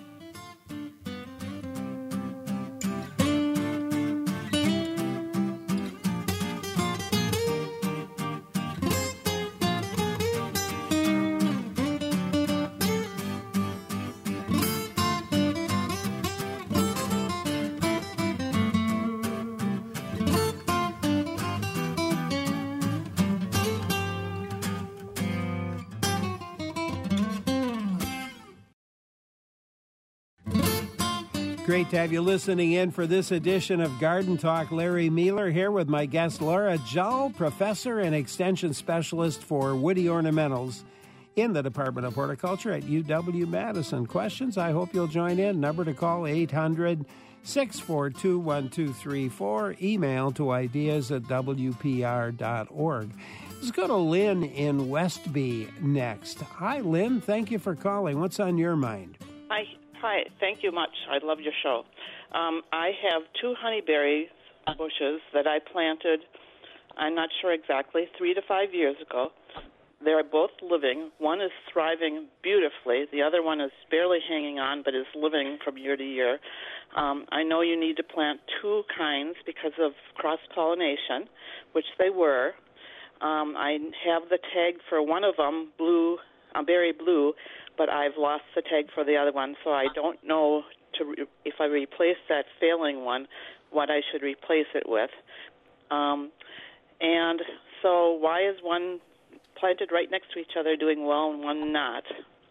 Great to have you listening in for this edition of Garden Talk. Larry Mealer here with my guest Laura Joe, professor and extension specialist for woody ornamentals in the Department of Horticulture at U W-Madison. Questions? I hope you'll join in. Number to call eight hundred, six four two, one two three four. Email to ideas at W P R dot org. Let's go to Lynn in Westby next. Hi, Lynn. Thank you for calling. What's on your mind? Hi. Hi, thank you much. I love your show. Um, I have two honeyberry bushes that I planted, I'm not sure exactly, three to five years ago. They're both living. One is thriving beautifully. The other one is barely hanging on, but is living from year to year. Um, I know you need to plant two kinds because of cross-pollination, which they were. Um, I have the tag for one of them, blue, uh, berry blue, but I've lost the tag for the other one, so I don't know to re- if I replace that failing one, what I should replace it with. Um, and so why is one planted right next to each other doing well and one not?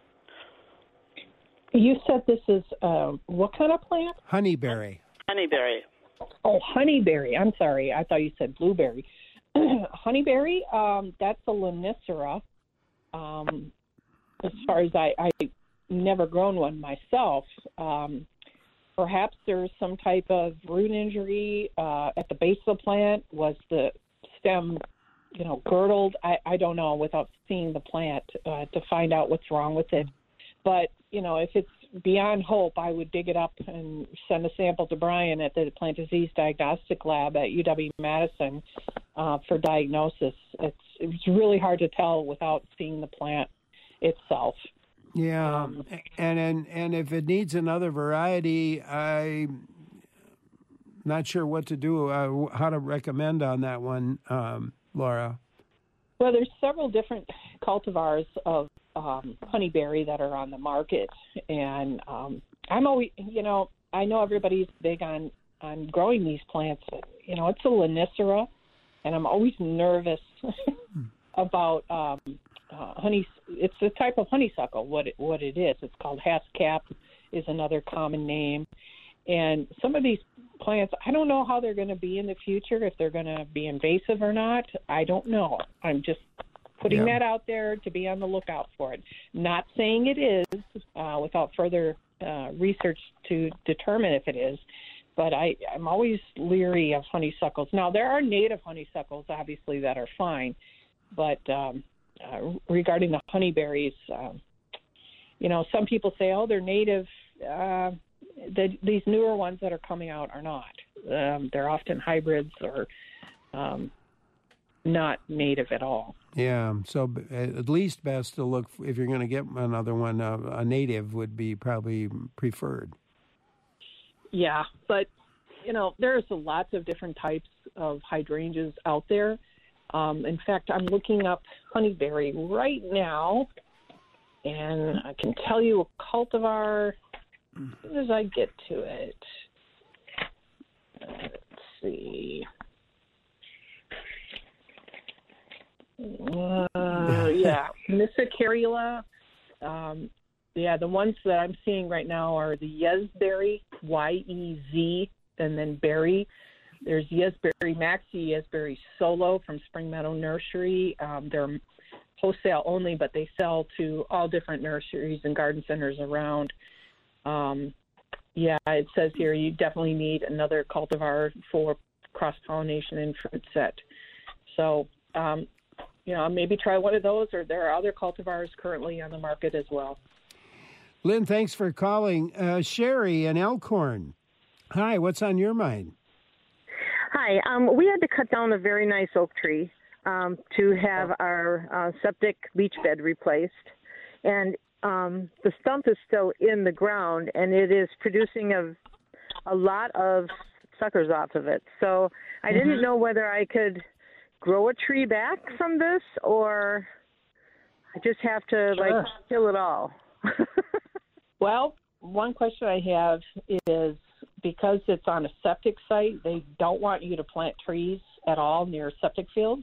You said this is uh, what kind of plant? Honeyberry. Honeyberry. Oh, honeyberry. I'm sorry. I thought you said blueberry. Honeyberry, um, that's a Lonicera. Um As far as I, I never grown one myself, um, perhaps there's some type of root injury uh, at the base of the plant. Was the stem, you know, girdled? I, I don't know without seeing the plant uh, to find out what's wrong with it. But, you know, if it's beyond hope, I would dig it up and send a sample to Brian at the Plant Disease Diagnostic Lab at U W-Madison uh, for diagnosis. It's, it's really hard to tell without seeing the plant itself. Yeah, um, and, and and if it needs another variety, I'm not sure what to do, uh, how to recommend on that one, um, Laura. Well, there's several different cultivars of um, honeyberry that are on the market, and um, I'm always, you know, I know everybody's big on, on growing these plants. You know, it's a Lonicera, and I'm always nervous about um, Uh, honey, it's a type of honeysuckle. What it, what it is, it's called Haskap, is another common name. And some of these plants, I don't know how they're going to be in the future. If they're going to be invasive or not, I don't know. I'm just putting yeah. that out there to be on the lookout for it. Not saying it is, uh, without further uh, research to determine if it is. But I, I'm always leery of honeysuckles. Now there are native honeysuckles, obviously, that are fine, but um, Uh, regarding the honeyberries, um, you know, some people say, oh, they're native. Uh, the, these newer ones that are coming out are not. Um, they're often hybrids or um, not native at all. Yeah, so at least best to look, if you're going to get another one, uh, a native would be probably preferred. Yeah, but, you know, there's lots of different types of hydrangeas out there. Um, in fact, I'm looking up honeyberry right now, and I can tell you a cultivar as soon as I get to it. Let's see. Uh, yeah, Missacarula. Um, yeah, the ones that I'm seeing right now are the Yezberry, Y E Z, and then berry. There's Yezberry Maxi, Yezberry Solo from Spring Meadow Nursery. Um, they're wholesale only, but they sell to all different nurseries and garden centers around. Um, yeah, it says here you definitely need another cultivar for cross-pollination and fruit set. So, um, you know, maybe try one of those, or there are other cultivars currently on the market as well. Lynn, thanks for calling. Uh, Sherry in Elkhorn. Hi, what's on your mind? Hi. Um, we had to cut down a very nice oak tree um, to have our uh, septic leach bed replaced. And um, the stump is still in the ground, and it is producing a, a lot of suckers off of it. So I mm-hmm. didn't know whether I could grow a tree back from this, or I just have to, sure. like, kill it all. Well, one question I have is, because it's on a septic site, they don't want you to plant trees at all near septic fields.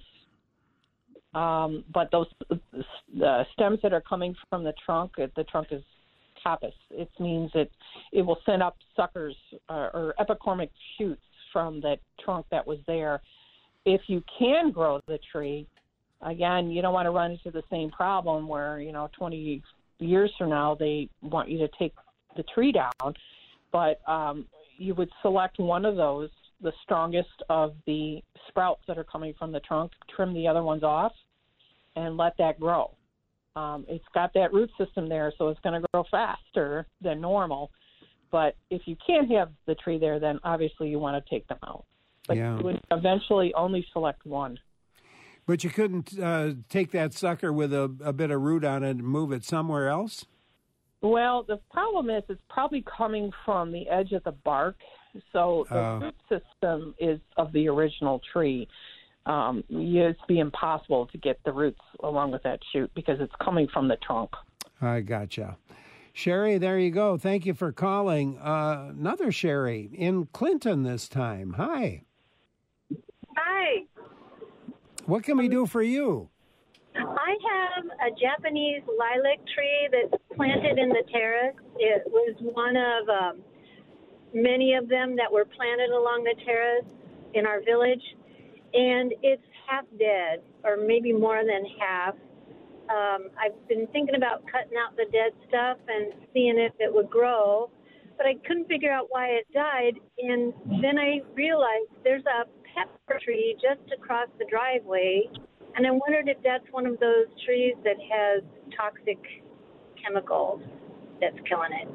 Um, but those the stems that are coming from the trunk, the trunk is coppice. It means that it will send up suckers uh, or epicormic shoots from the trunk that was there. If you can grow the tree, again, you don't want to run into the same problem where, you know, twenty years from now they want you to take the tree down. But um, you would select one of those, the strongest of the sprouts that are coming from the trunk, trim the other ones off, and let that grow. Um, it's got that root system there, so it's going to grow faster than normal. But if you can't have the tree there, then obviously you want to take them out. But yeah. you would eventually only select one. But you couldn't uh, take that sucker with a, a bit of root on it and move it somewhere else? Well, the problem is it's probably coming from the edge of the bark. So the uh, root system is of the original tree. Um, it'd be impossible to get the roots along with that shoot because it's coming from the trunk. I gotcha. Sherry, there you go. Thank you for calling. Uh, another Sherry in Clinton this time. Hi. Hi. What can we do for you? I have a Japanese lilac tree that's planted in the terrace. It was one of um, many of them that were planted along the terrace in our village, and it's half dead, or maybe more than half. Um, I've been thinking about cutting out the dead stuff and seeing if it would grow, but I couldn't figure out why it died, and then I realized there's a pepper tree just across the driveway, and I wondered if that's one of those trees that has toxic chemicals that's killing it.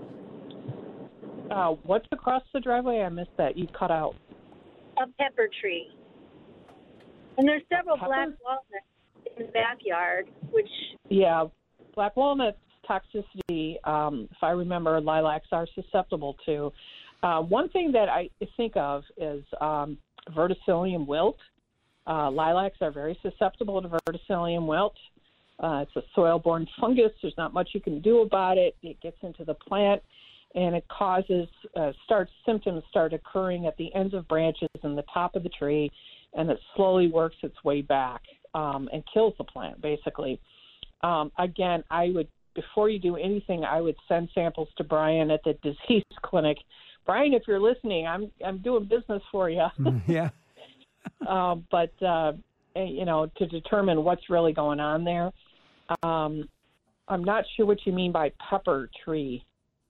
Uh, what's across the driveway? I missed that. You cut out. A pepper tree. And there's several Pepper? black walnuts in the backyard, which... Yeah, black walnuts toxicity, um, if I remember, lilacs are susceptible to. Uh, one thing that I think of is um, verticillium wilt. Uh, lilacs are very susceptible to verticillium wilt. Uh, it's a soil-borne fungus. There's not much you can do about it. It gets into the plant, and it causes uh, starts symptoms start occurring at the ends of branches and the top of the tree, and it slowly works its way back um, and kills the plant, basically. Um, again, I would, before you do anything, I would send samples to Brian at the disease clinic. Brian, if you're listening, I'm I'm doing business for you. Yeah. um, but, uh, you know, to determine what's really going on there. Um, I'm not sure what you mean by pepper tree.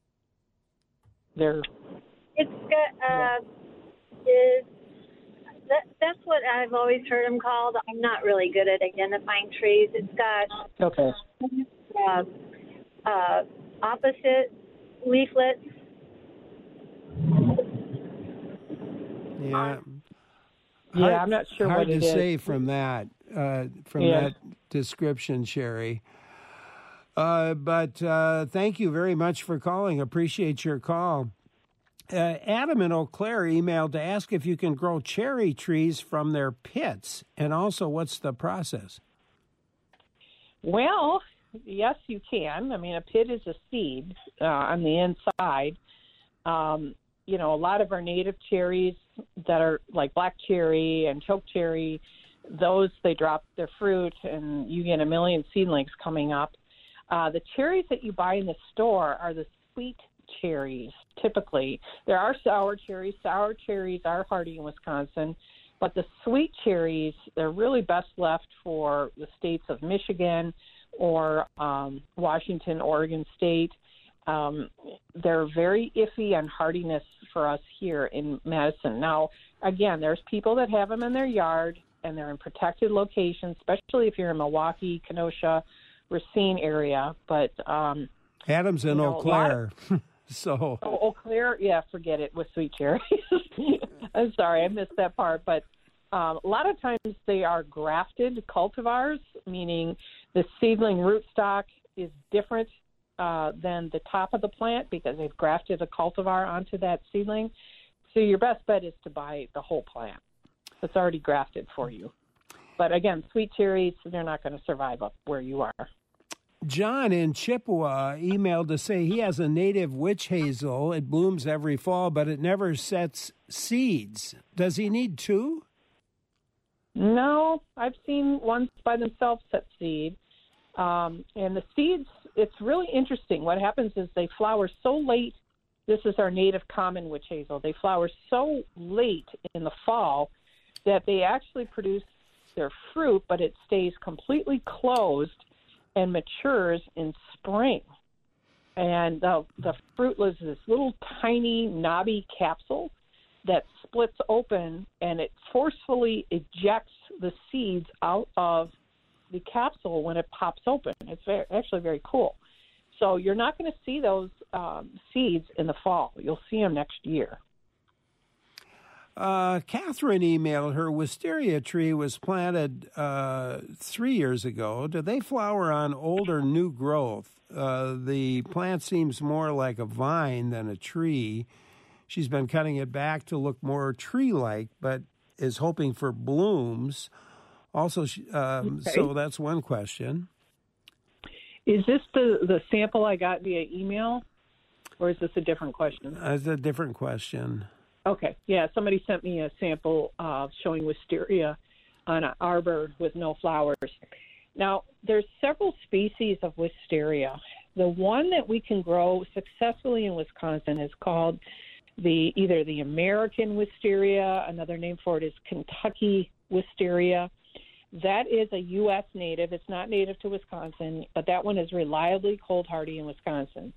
There. It's got, uh, is, that, that's what I've always heard them called. I'm not really good at identifying trees. It's got okay. uh, uh, opposite leaflets. Yeah. Yeah, hard, I'm not sure hard what it to is. say from that, uh, from Yeah. that description, Sherry. Uh, but uh, thank you very much for calling. Appreciate your call. Uh, Adam in Eau Claire emailed to ask if you can grow cherry trees from their pits, and also what's the process? Well, yes, you can. I mean, a pit is a seed uh, on the inside. Um, you know, a lot of our native cherries that are like black cherry and choke cherry, those, they drop their fruit, and you get a million seedlings coming up. Uh, the cherries that you buy in the store are the sweet cherries, typically. There are sour cherries. Sour cherries are hardy in Wisconsin. But the sweet cherries, they're really best left for the states of Michigan or um, Washington, Oregon State. Um, they're very iffy on hardiness for us here in Madison. Now, again, there's people that have them in their yard, and they're in protected locations, especially if you're in Milwaukee, Kenosha, Racine area. But um, Adams and you know, Eau Claire. So, oh, Eau Claire, yeah, forget it with sweet cherries. I'm sorry, I missed that part. But um, a lot of times they are grafted cultivars, meaning the seedling rootstock is different uh, than the top of the plant because they've grafted a cultivar onto that seedling. So your best bet is to buy the whole plant. It's already grafted for you. But again, sweet cherries, they're not going to survive up where you are. John in Chippewa emailed to say he has a native witch hazel. It blooms every fall, but it never sets seeds. Does he need two? No, I've seen ones by themselves set seed. Um, and the seeds, it's really interesting. What happens is they flower so late. This is our native common witch hazel. They flower so late in the fall that they actually produce their fruit, but it stays completely closed and matures in spring. And uh, the fruit is this little tiny knobby capsule that splits open, and it forcefully ejects the seeds out of the capsule when it pops open. It's very, actually very cool. So you're not going to see those um, seeds in the fall. You'll see them next year. Uh, Catherine emailed her wisteria tree was planted uh, three years ago. Do they flower on old or new growth? Uh, the plant seems more like a vine than a tree. She's been cutting it back to look more tree-like, but is hoping for blooms. Also, um, okay. So that's one question. Is this the, the sample I got via email, or is this a different question? Uh, it's a different question. Okay, yeah, somebody sent me a sample uh, showing wisteria on an arbor with no flowers. Now, there's several species of wisteria. The one that we can grow successfully in Wisconsin is called the either the American wisteria, another name for it is Kentucky wisteria. That is a U S native. It's not native to Wisconsin, but that one is reliably cold hardy in Wisconsin.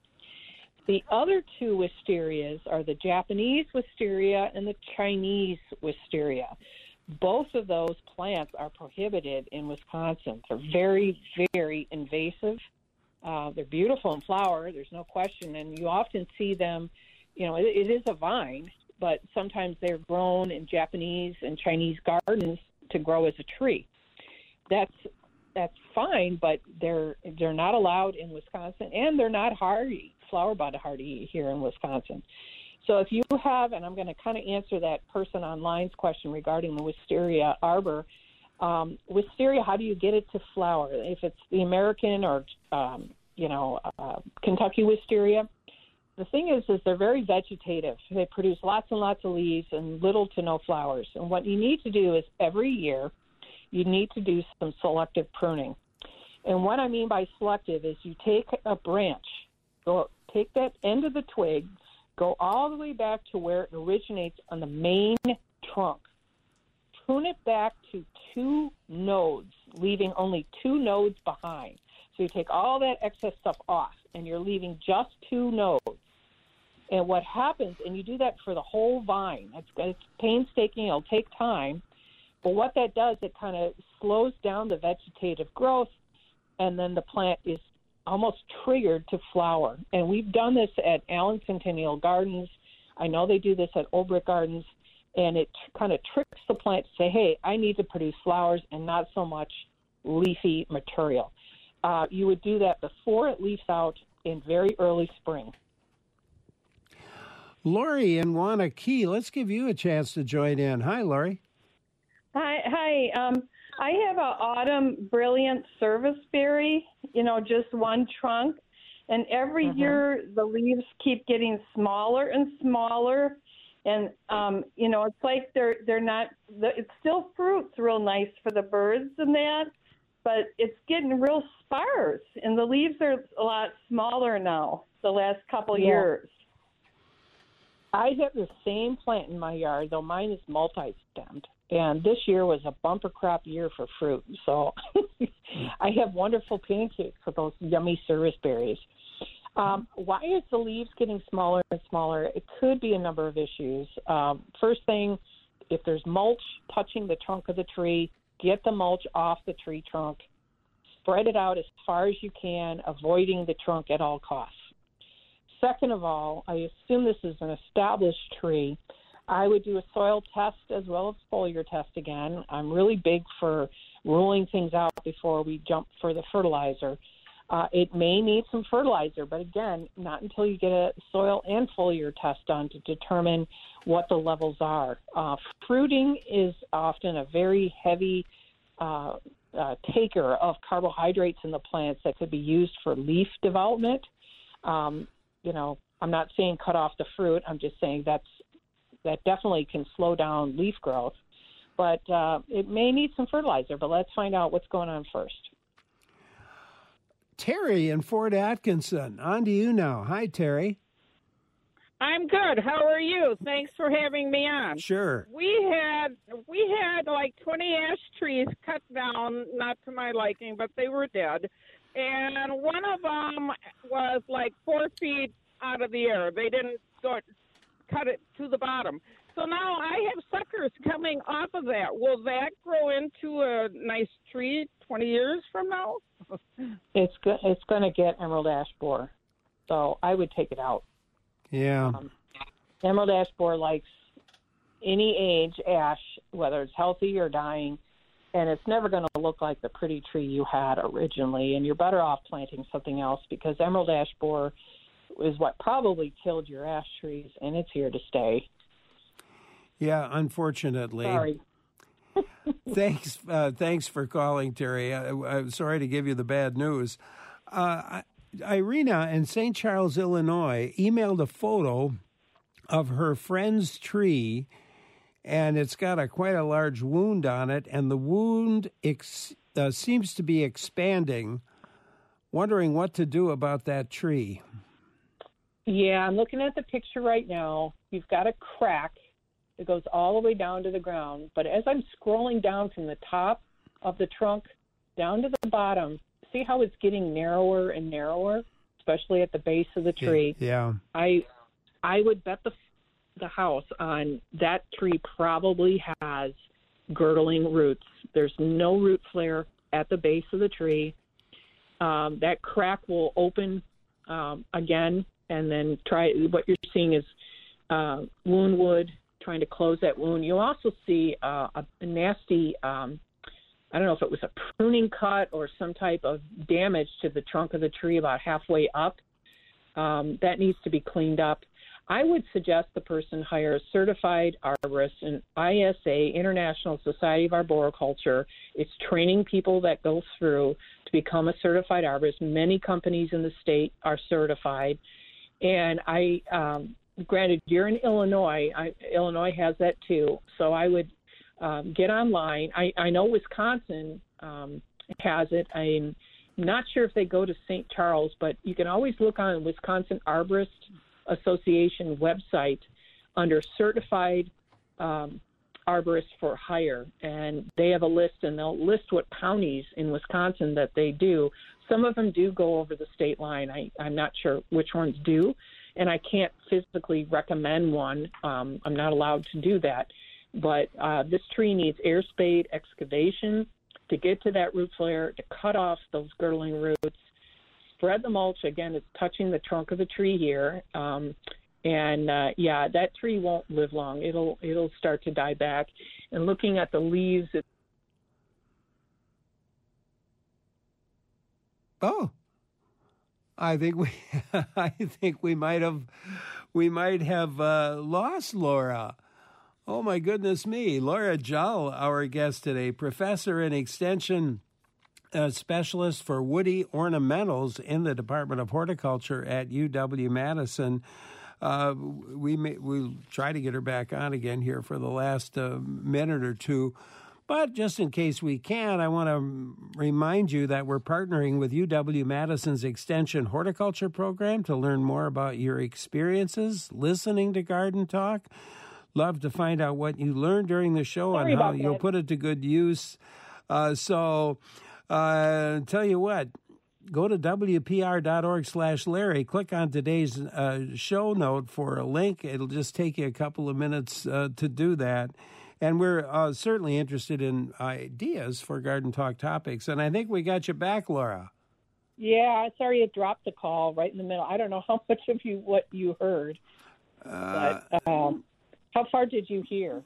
The other two wisterias are the Japanese wisteria and the Chinese wisteria. Both of those plants are prohibited in Wisconsin. They're very, very invasive. Uh, they're beautiful in flower, there's no question, and you often see them, you know, it, it is a vine, but sometimes they're grown in Japanese and Chinese gardens to grow as a tree. That's that's fine, but they're they're not allowed in Wisconsin, and they're not hardy, flower bud hardy here in Wisconsin. So if you have, and I'm going to kind of answer that person online's question regarding the wisteria arbor, um, wisteria, how do you get it to flower? If it's the American or, um, you know, uh, Kentucky wisteria, the thing is, is they're very vegetative. They produce lots and lots of leaves and little to no flowers. And what you need to do is every year you need to do some selective pruning. And what I mean by selective is you take a branch, go take that end of the twig, go all the way back to where it originates on the main trunk. Prune it back to two nodes, leaving only two nodes behind. So you take all that excess stuff off, and you're leaving just two nodes. And what happens, and you do that for the whole vine, it's, it's painstaking, it'll take time, but what that does, it kind of slows down the vegetative growth, and then the plant is almost triggered to flower. And we've done this at Allen Centennial Gardens. I know they do this at Old Brick Gardens, and it kind of tricks the plant to say, hey, I need to produce flowers and not so much leafy material. Uh, you would do that before it leaves out in very early spring. Lori in Wanakee, let's give you a chance to join in. Hi, Lori. Hi, hi. Um, I have an autumn brilliant serviceberry, you know, just one trunk. And every mm-hmm. year the leaves keep getting smaller and smaller. And um, you know, it's like they're they're not. It still fruits real nice for the birds and that, but it's getting real sparse, and the leaves are a lot smaller now. The last couple Yeah. years. I have the same plant in my yard, though mine is multi-stemmed. And this year was a bumper crop year for fruit. So I have wonderful pancakes with those yummy service berries. Um, why is the leaves getting smaller and smaller? It could be a number of issues. Um, first thing, if there's mulch touching the trunk of the tree, get the mulch off the tree trunk. Spread it out as far as you can, avoiding the trunk at all costs. Second of all, I assume this is an established tree. I would do a soil test as well as foliar test again. I'm really big for ruling things out before we jump for the fertilizer. Uh, it may need some fertilizer, but again, not until you get a soil and foliar test done to determine what the levels are. Uh, fruiting is often a very heavy uh, uh, taker of carbohydrates in the plants that could be used for leaf development. Um, you know, I'm not saying cut off the fruit. I'm just saying that's that definitely can slow down leaf growth. But uh, it may need some fertilizer, but let's find out what's going on first. Terry in Fort Atkinson, on to you now. Hi, Terry. I'm good. How are you? Thanks for having me on. Sure. We had we had like twenty ash trees cut down, not to my liking, but they were dead. And one of them was like four feet out of the air. They didn't go, cut it to the bottom. So now I have suckers coming off of that. Will that grow into a nice tree twenty years from now? It's go- It's going to get emerald ash borer, so I would take it out. Yeah. Um, emerald ash borer likes any age ash, whether it's healthy or dying, and it's never going to look like the pretty tree you had originally, and you're better off planting something else because emerald ash borer is what probably killed your ash trees, and it's here to stay. Yeah, unfortunately. Sorry. thanks, uh, thanks for calling, Terry. I, I'm sorry to give you the bad news. Uh, Irina in Saint Charles, Illinois, emailed a photo of her friend's tree, and it's got a quite a large wound on it, and the wound ex- uh, seems to be expanding. Wondering what to do about that tree. Yeah, I'm looking at the picture right now. You've got a crack. It goes all the way down to the ground. But as I'm scrolling down from the top of the trunk down to the bottom, see how it's getting narrower and narrower, especially at the base of the tree. Yeah. I I would bet the the house on that tree probably has girdling roots. There's no root flare at the base of the tree. Um, that crack will open um, again, and then try. What you're seeing is uh, wound wood trying to close that wound. You'll also see uh, a, a nasty, um, I don't know if it was a pruning cut or some type of damage to the trunk of the tree about halfway up. Um, that needs to be cleaned up. I would suggest the person hire a certified arborist, an I S A, International Society of Arboriculture. It's training people that go through to become a certified arborist. Many companies in the state are certified. And I, um, granted, you're in Illinois. I, Illinois has that too. So I would um, get online. I, I know Wisconsin um, has it. I'm not sure if they go to Saint Charles, but you can always look on Wisconsin Arborist Association website under certified um, arborists for hire, and they have a list, and they'll list what counties in Wisconsin that they do. Some of them do go over the state line. I, I'm not sure which ones do, and I can't physically recommend one. Um, I'm not allowed to do that, but uh, this tree needs air spade excavation to get to that root flare, to cut off those girdling roots. Spread the mulch. Again, it's touching the trunk of the tree here. Um, and, uh, yeah, that tree won't live long. It'll it'll start to die back. And looking at the leaves. It... Oh, I think we I think we might have we might have uh, lost Laura. Oh, my goodness me. Laura Jull, our guest today, professor in extension a specialist for woody ornamentals in the Department of Horticulture at U W Madison. Uh, we may, we'll try to get her back on again here for the last uh, minute or two. But just in case we can, I want to remind you that we're partnering with U W-Madison's Extension Horticulture Program to learn more about your experiences listening to Garden Talk. Love to find out what you learned during the show Sorry and how about you'll that. put it to good use. Uh, so, uh, tell you what, go to W P R dot org slash Larry. Click on today's uh, show note for a link. It'll just take you a couple of minutes uh, to do that. And we're uh, certainly interested in ideas for Garden Talk topics. And I think we got you back, Laura. Yeah, sorry it dropped the call right in the middle. I don't know how much of you what you heard. Uh, but um, how far did you hear?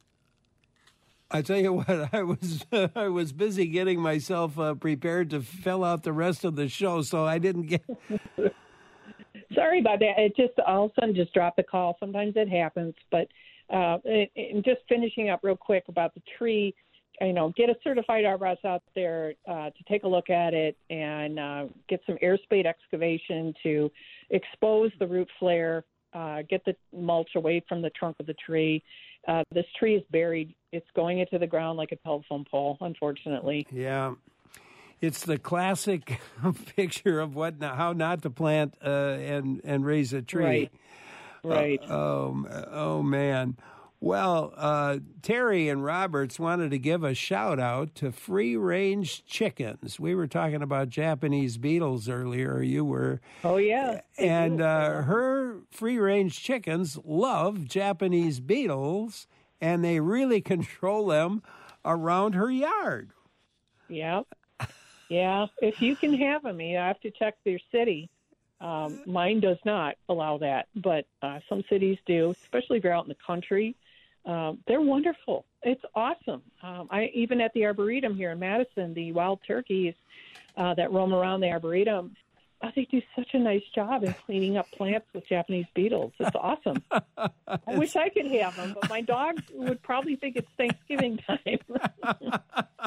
I tell you what, I was I was busy getting myself uh, prepared to fill out the rest of the show, so I didn't get. Sorry about that. It just all of a sudden just dropped the call. Sometimes it happens, but uh, and just finishing up real quick about the tree. You know, get a certified arborist out there uh, to take a look at it and uh, get some air spade excavation to expose the root flare, uh, get the mulch away from the trunk of the tree. Uh, this tree is buried. It's going into the ground like a telephone pole, unfortunately. Yeah. It's the classic picture of what how not to plant uh, and, and raise a tree. Right. Right. Uh, oh, oh, man. Well, uh, Terry and Roberts wanted to give a shout-out to free-range chickens. We were talking about Japanese beetles earlier. You were. Oh, yeah. And uh, her free-range chickens love Japanese beetles, and they really control them around her yard. Yeah. Yeah. If you can have them, you have to check their city. Um, mine does not allow that, but uh, some cities do, especially if you're out in the country. Um, they're wonderful. It's awesome. Um, I even at the Arboretum here in Madison, the wild turkeys uh, that roam around the Arboretum, uh, they do such a nice job in cleaning up plants with Japanese beetles. It's awesome. I wish I could have them, but my dog would probably think it's Thanksgiving time.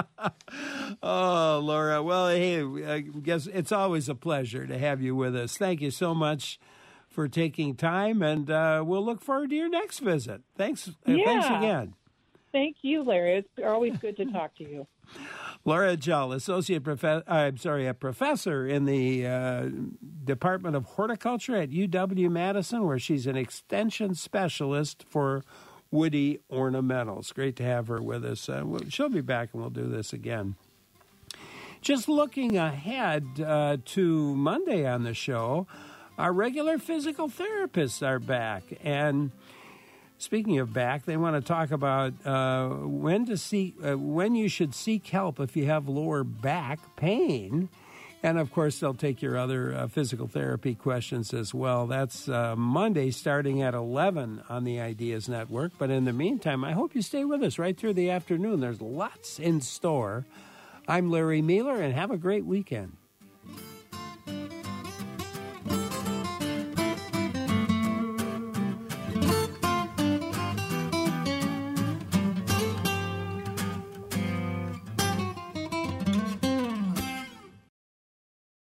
Oh, Laura. Well, hey, I guess it's always a pleasure to have you with us. Thank you so much for taking time, and uh, we'll look forward to your next visit. Thanks. Uh, Yeah. Thanks again. Thank you, Larry. It's always good to talk to you. Laura Gell, associate professor, I'm sorry, a professor in the uh, Department of Horticulture at U W-Madison, where she's an extension specialist for woody ornamentals. Great to have her with us. Uh, we'll, she'll be back, and we'll do this again. Just looking ahead uh, to Monday on the show, our regular physical therapists are back. And speaking of back, they want to talk about uh, when to seek, uh, when you should seek help if you have lower back pain. And, of course, they'll take your other uh, physical therapy questions as well. That's uh, Monday starting at eleven on the Ideas Network. But in the meantime, I hope you stay with us right through the afternoon. There's lots in store. I'm Larry Mealer, and have a great weekend.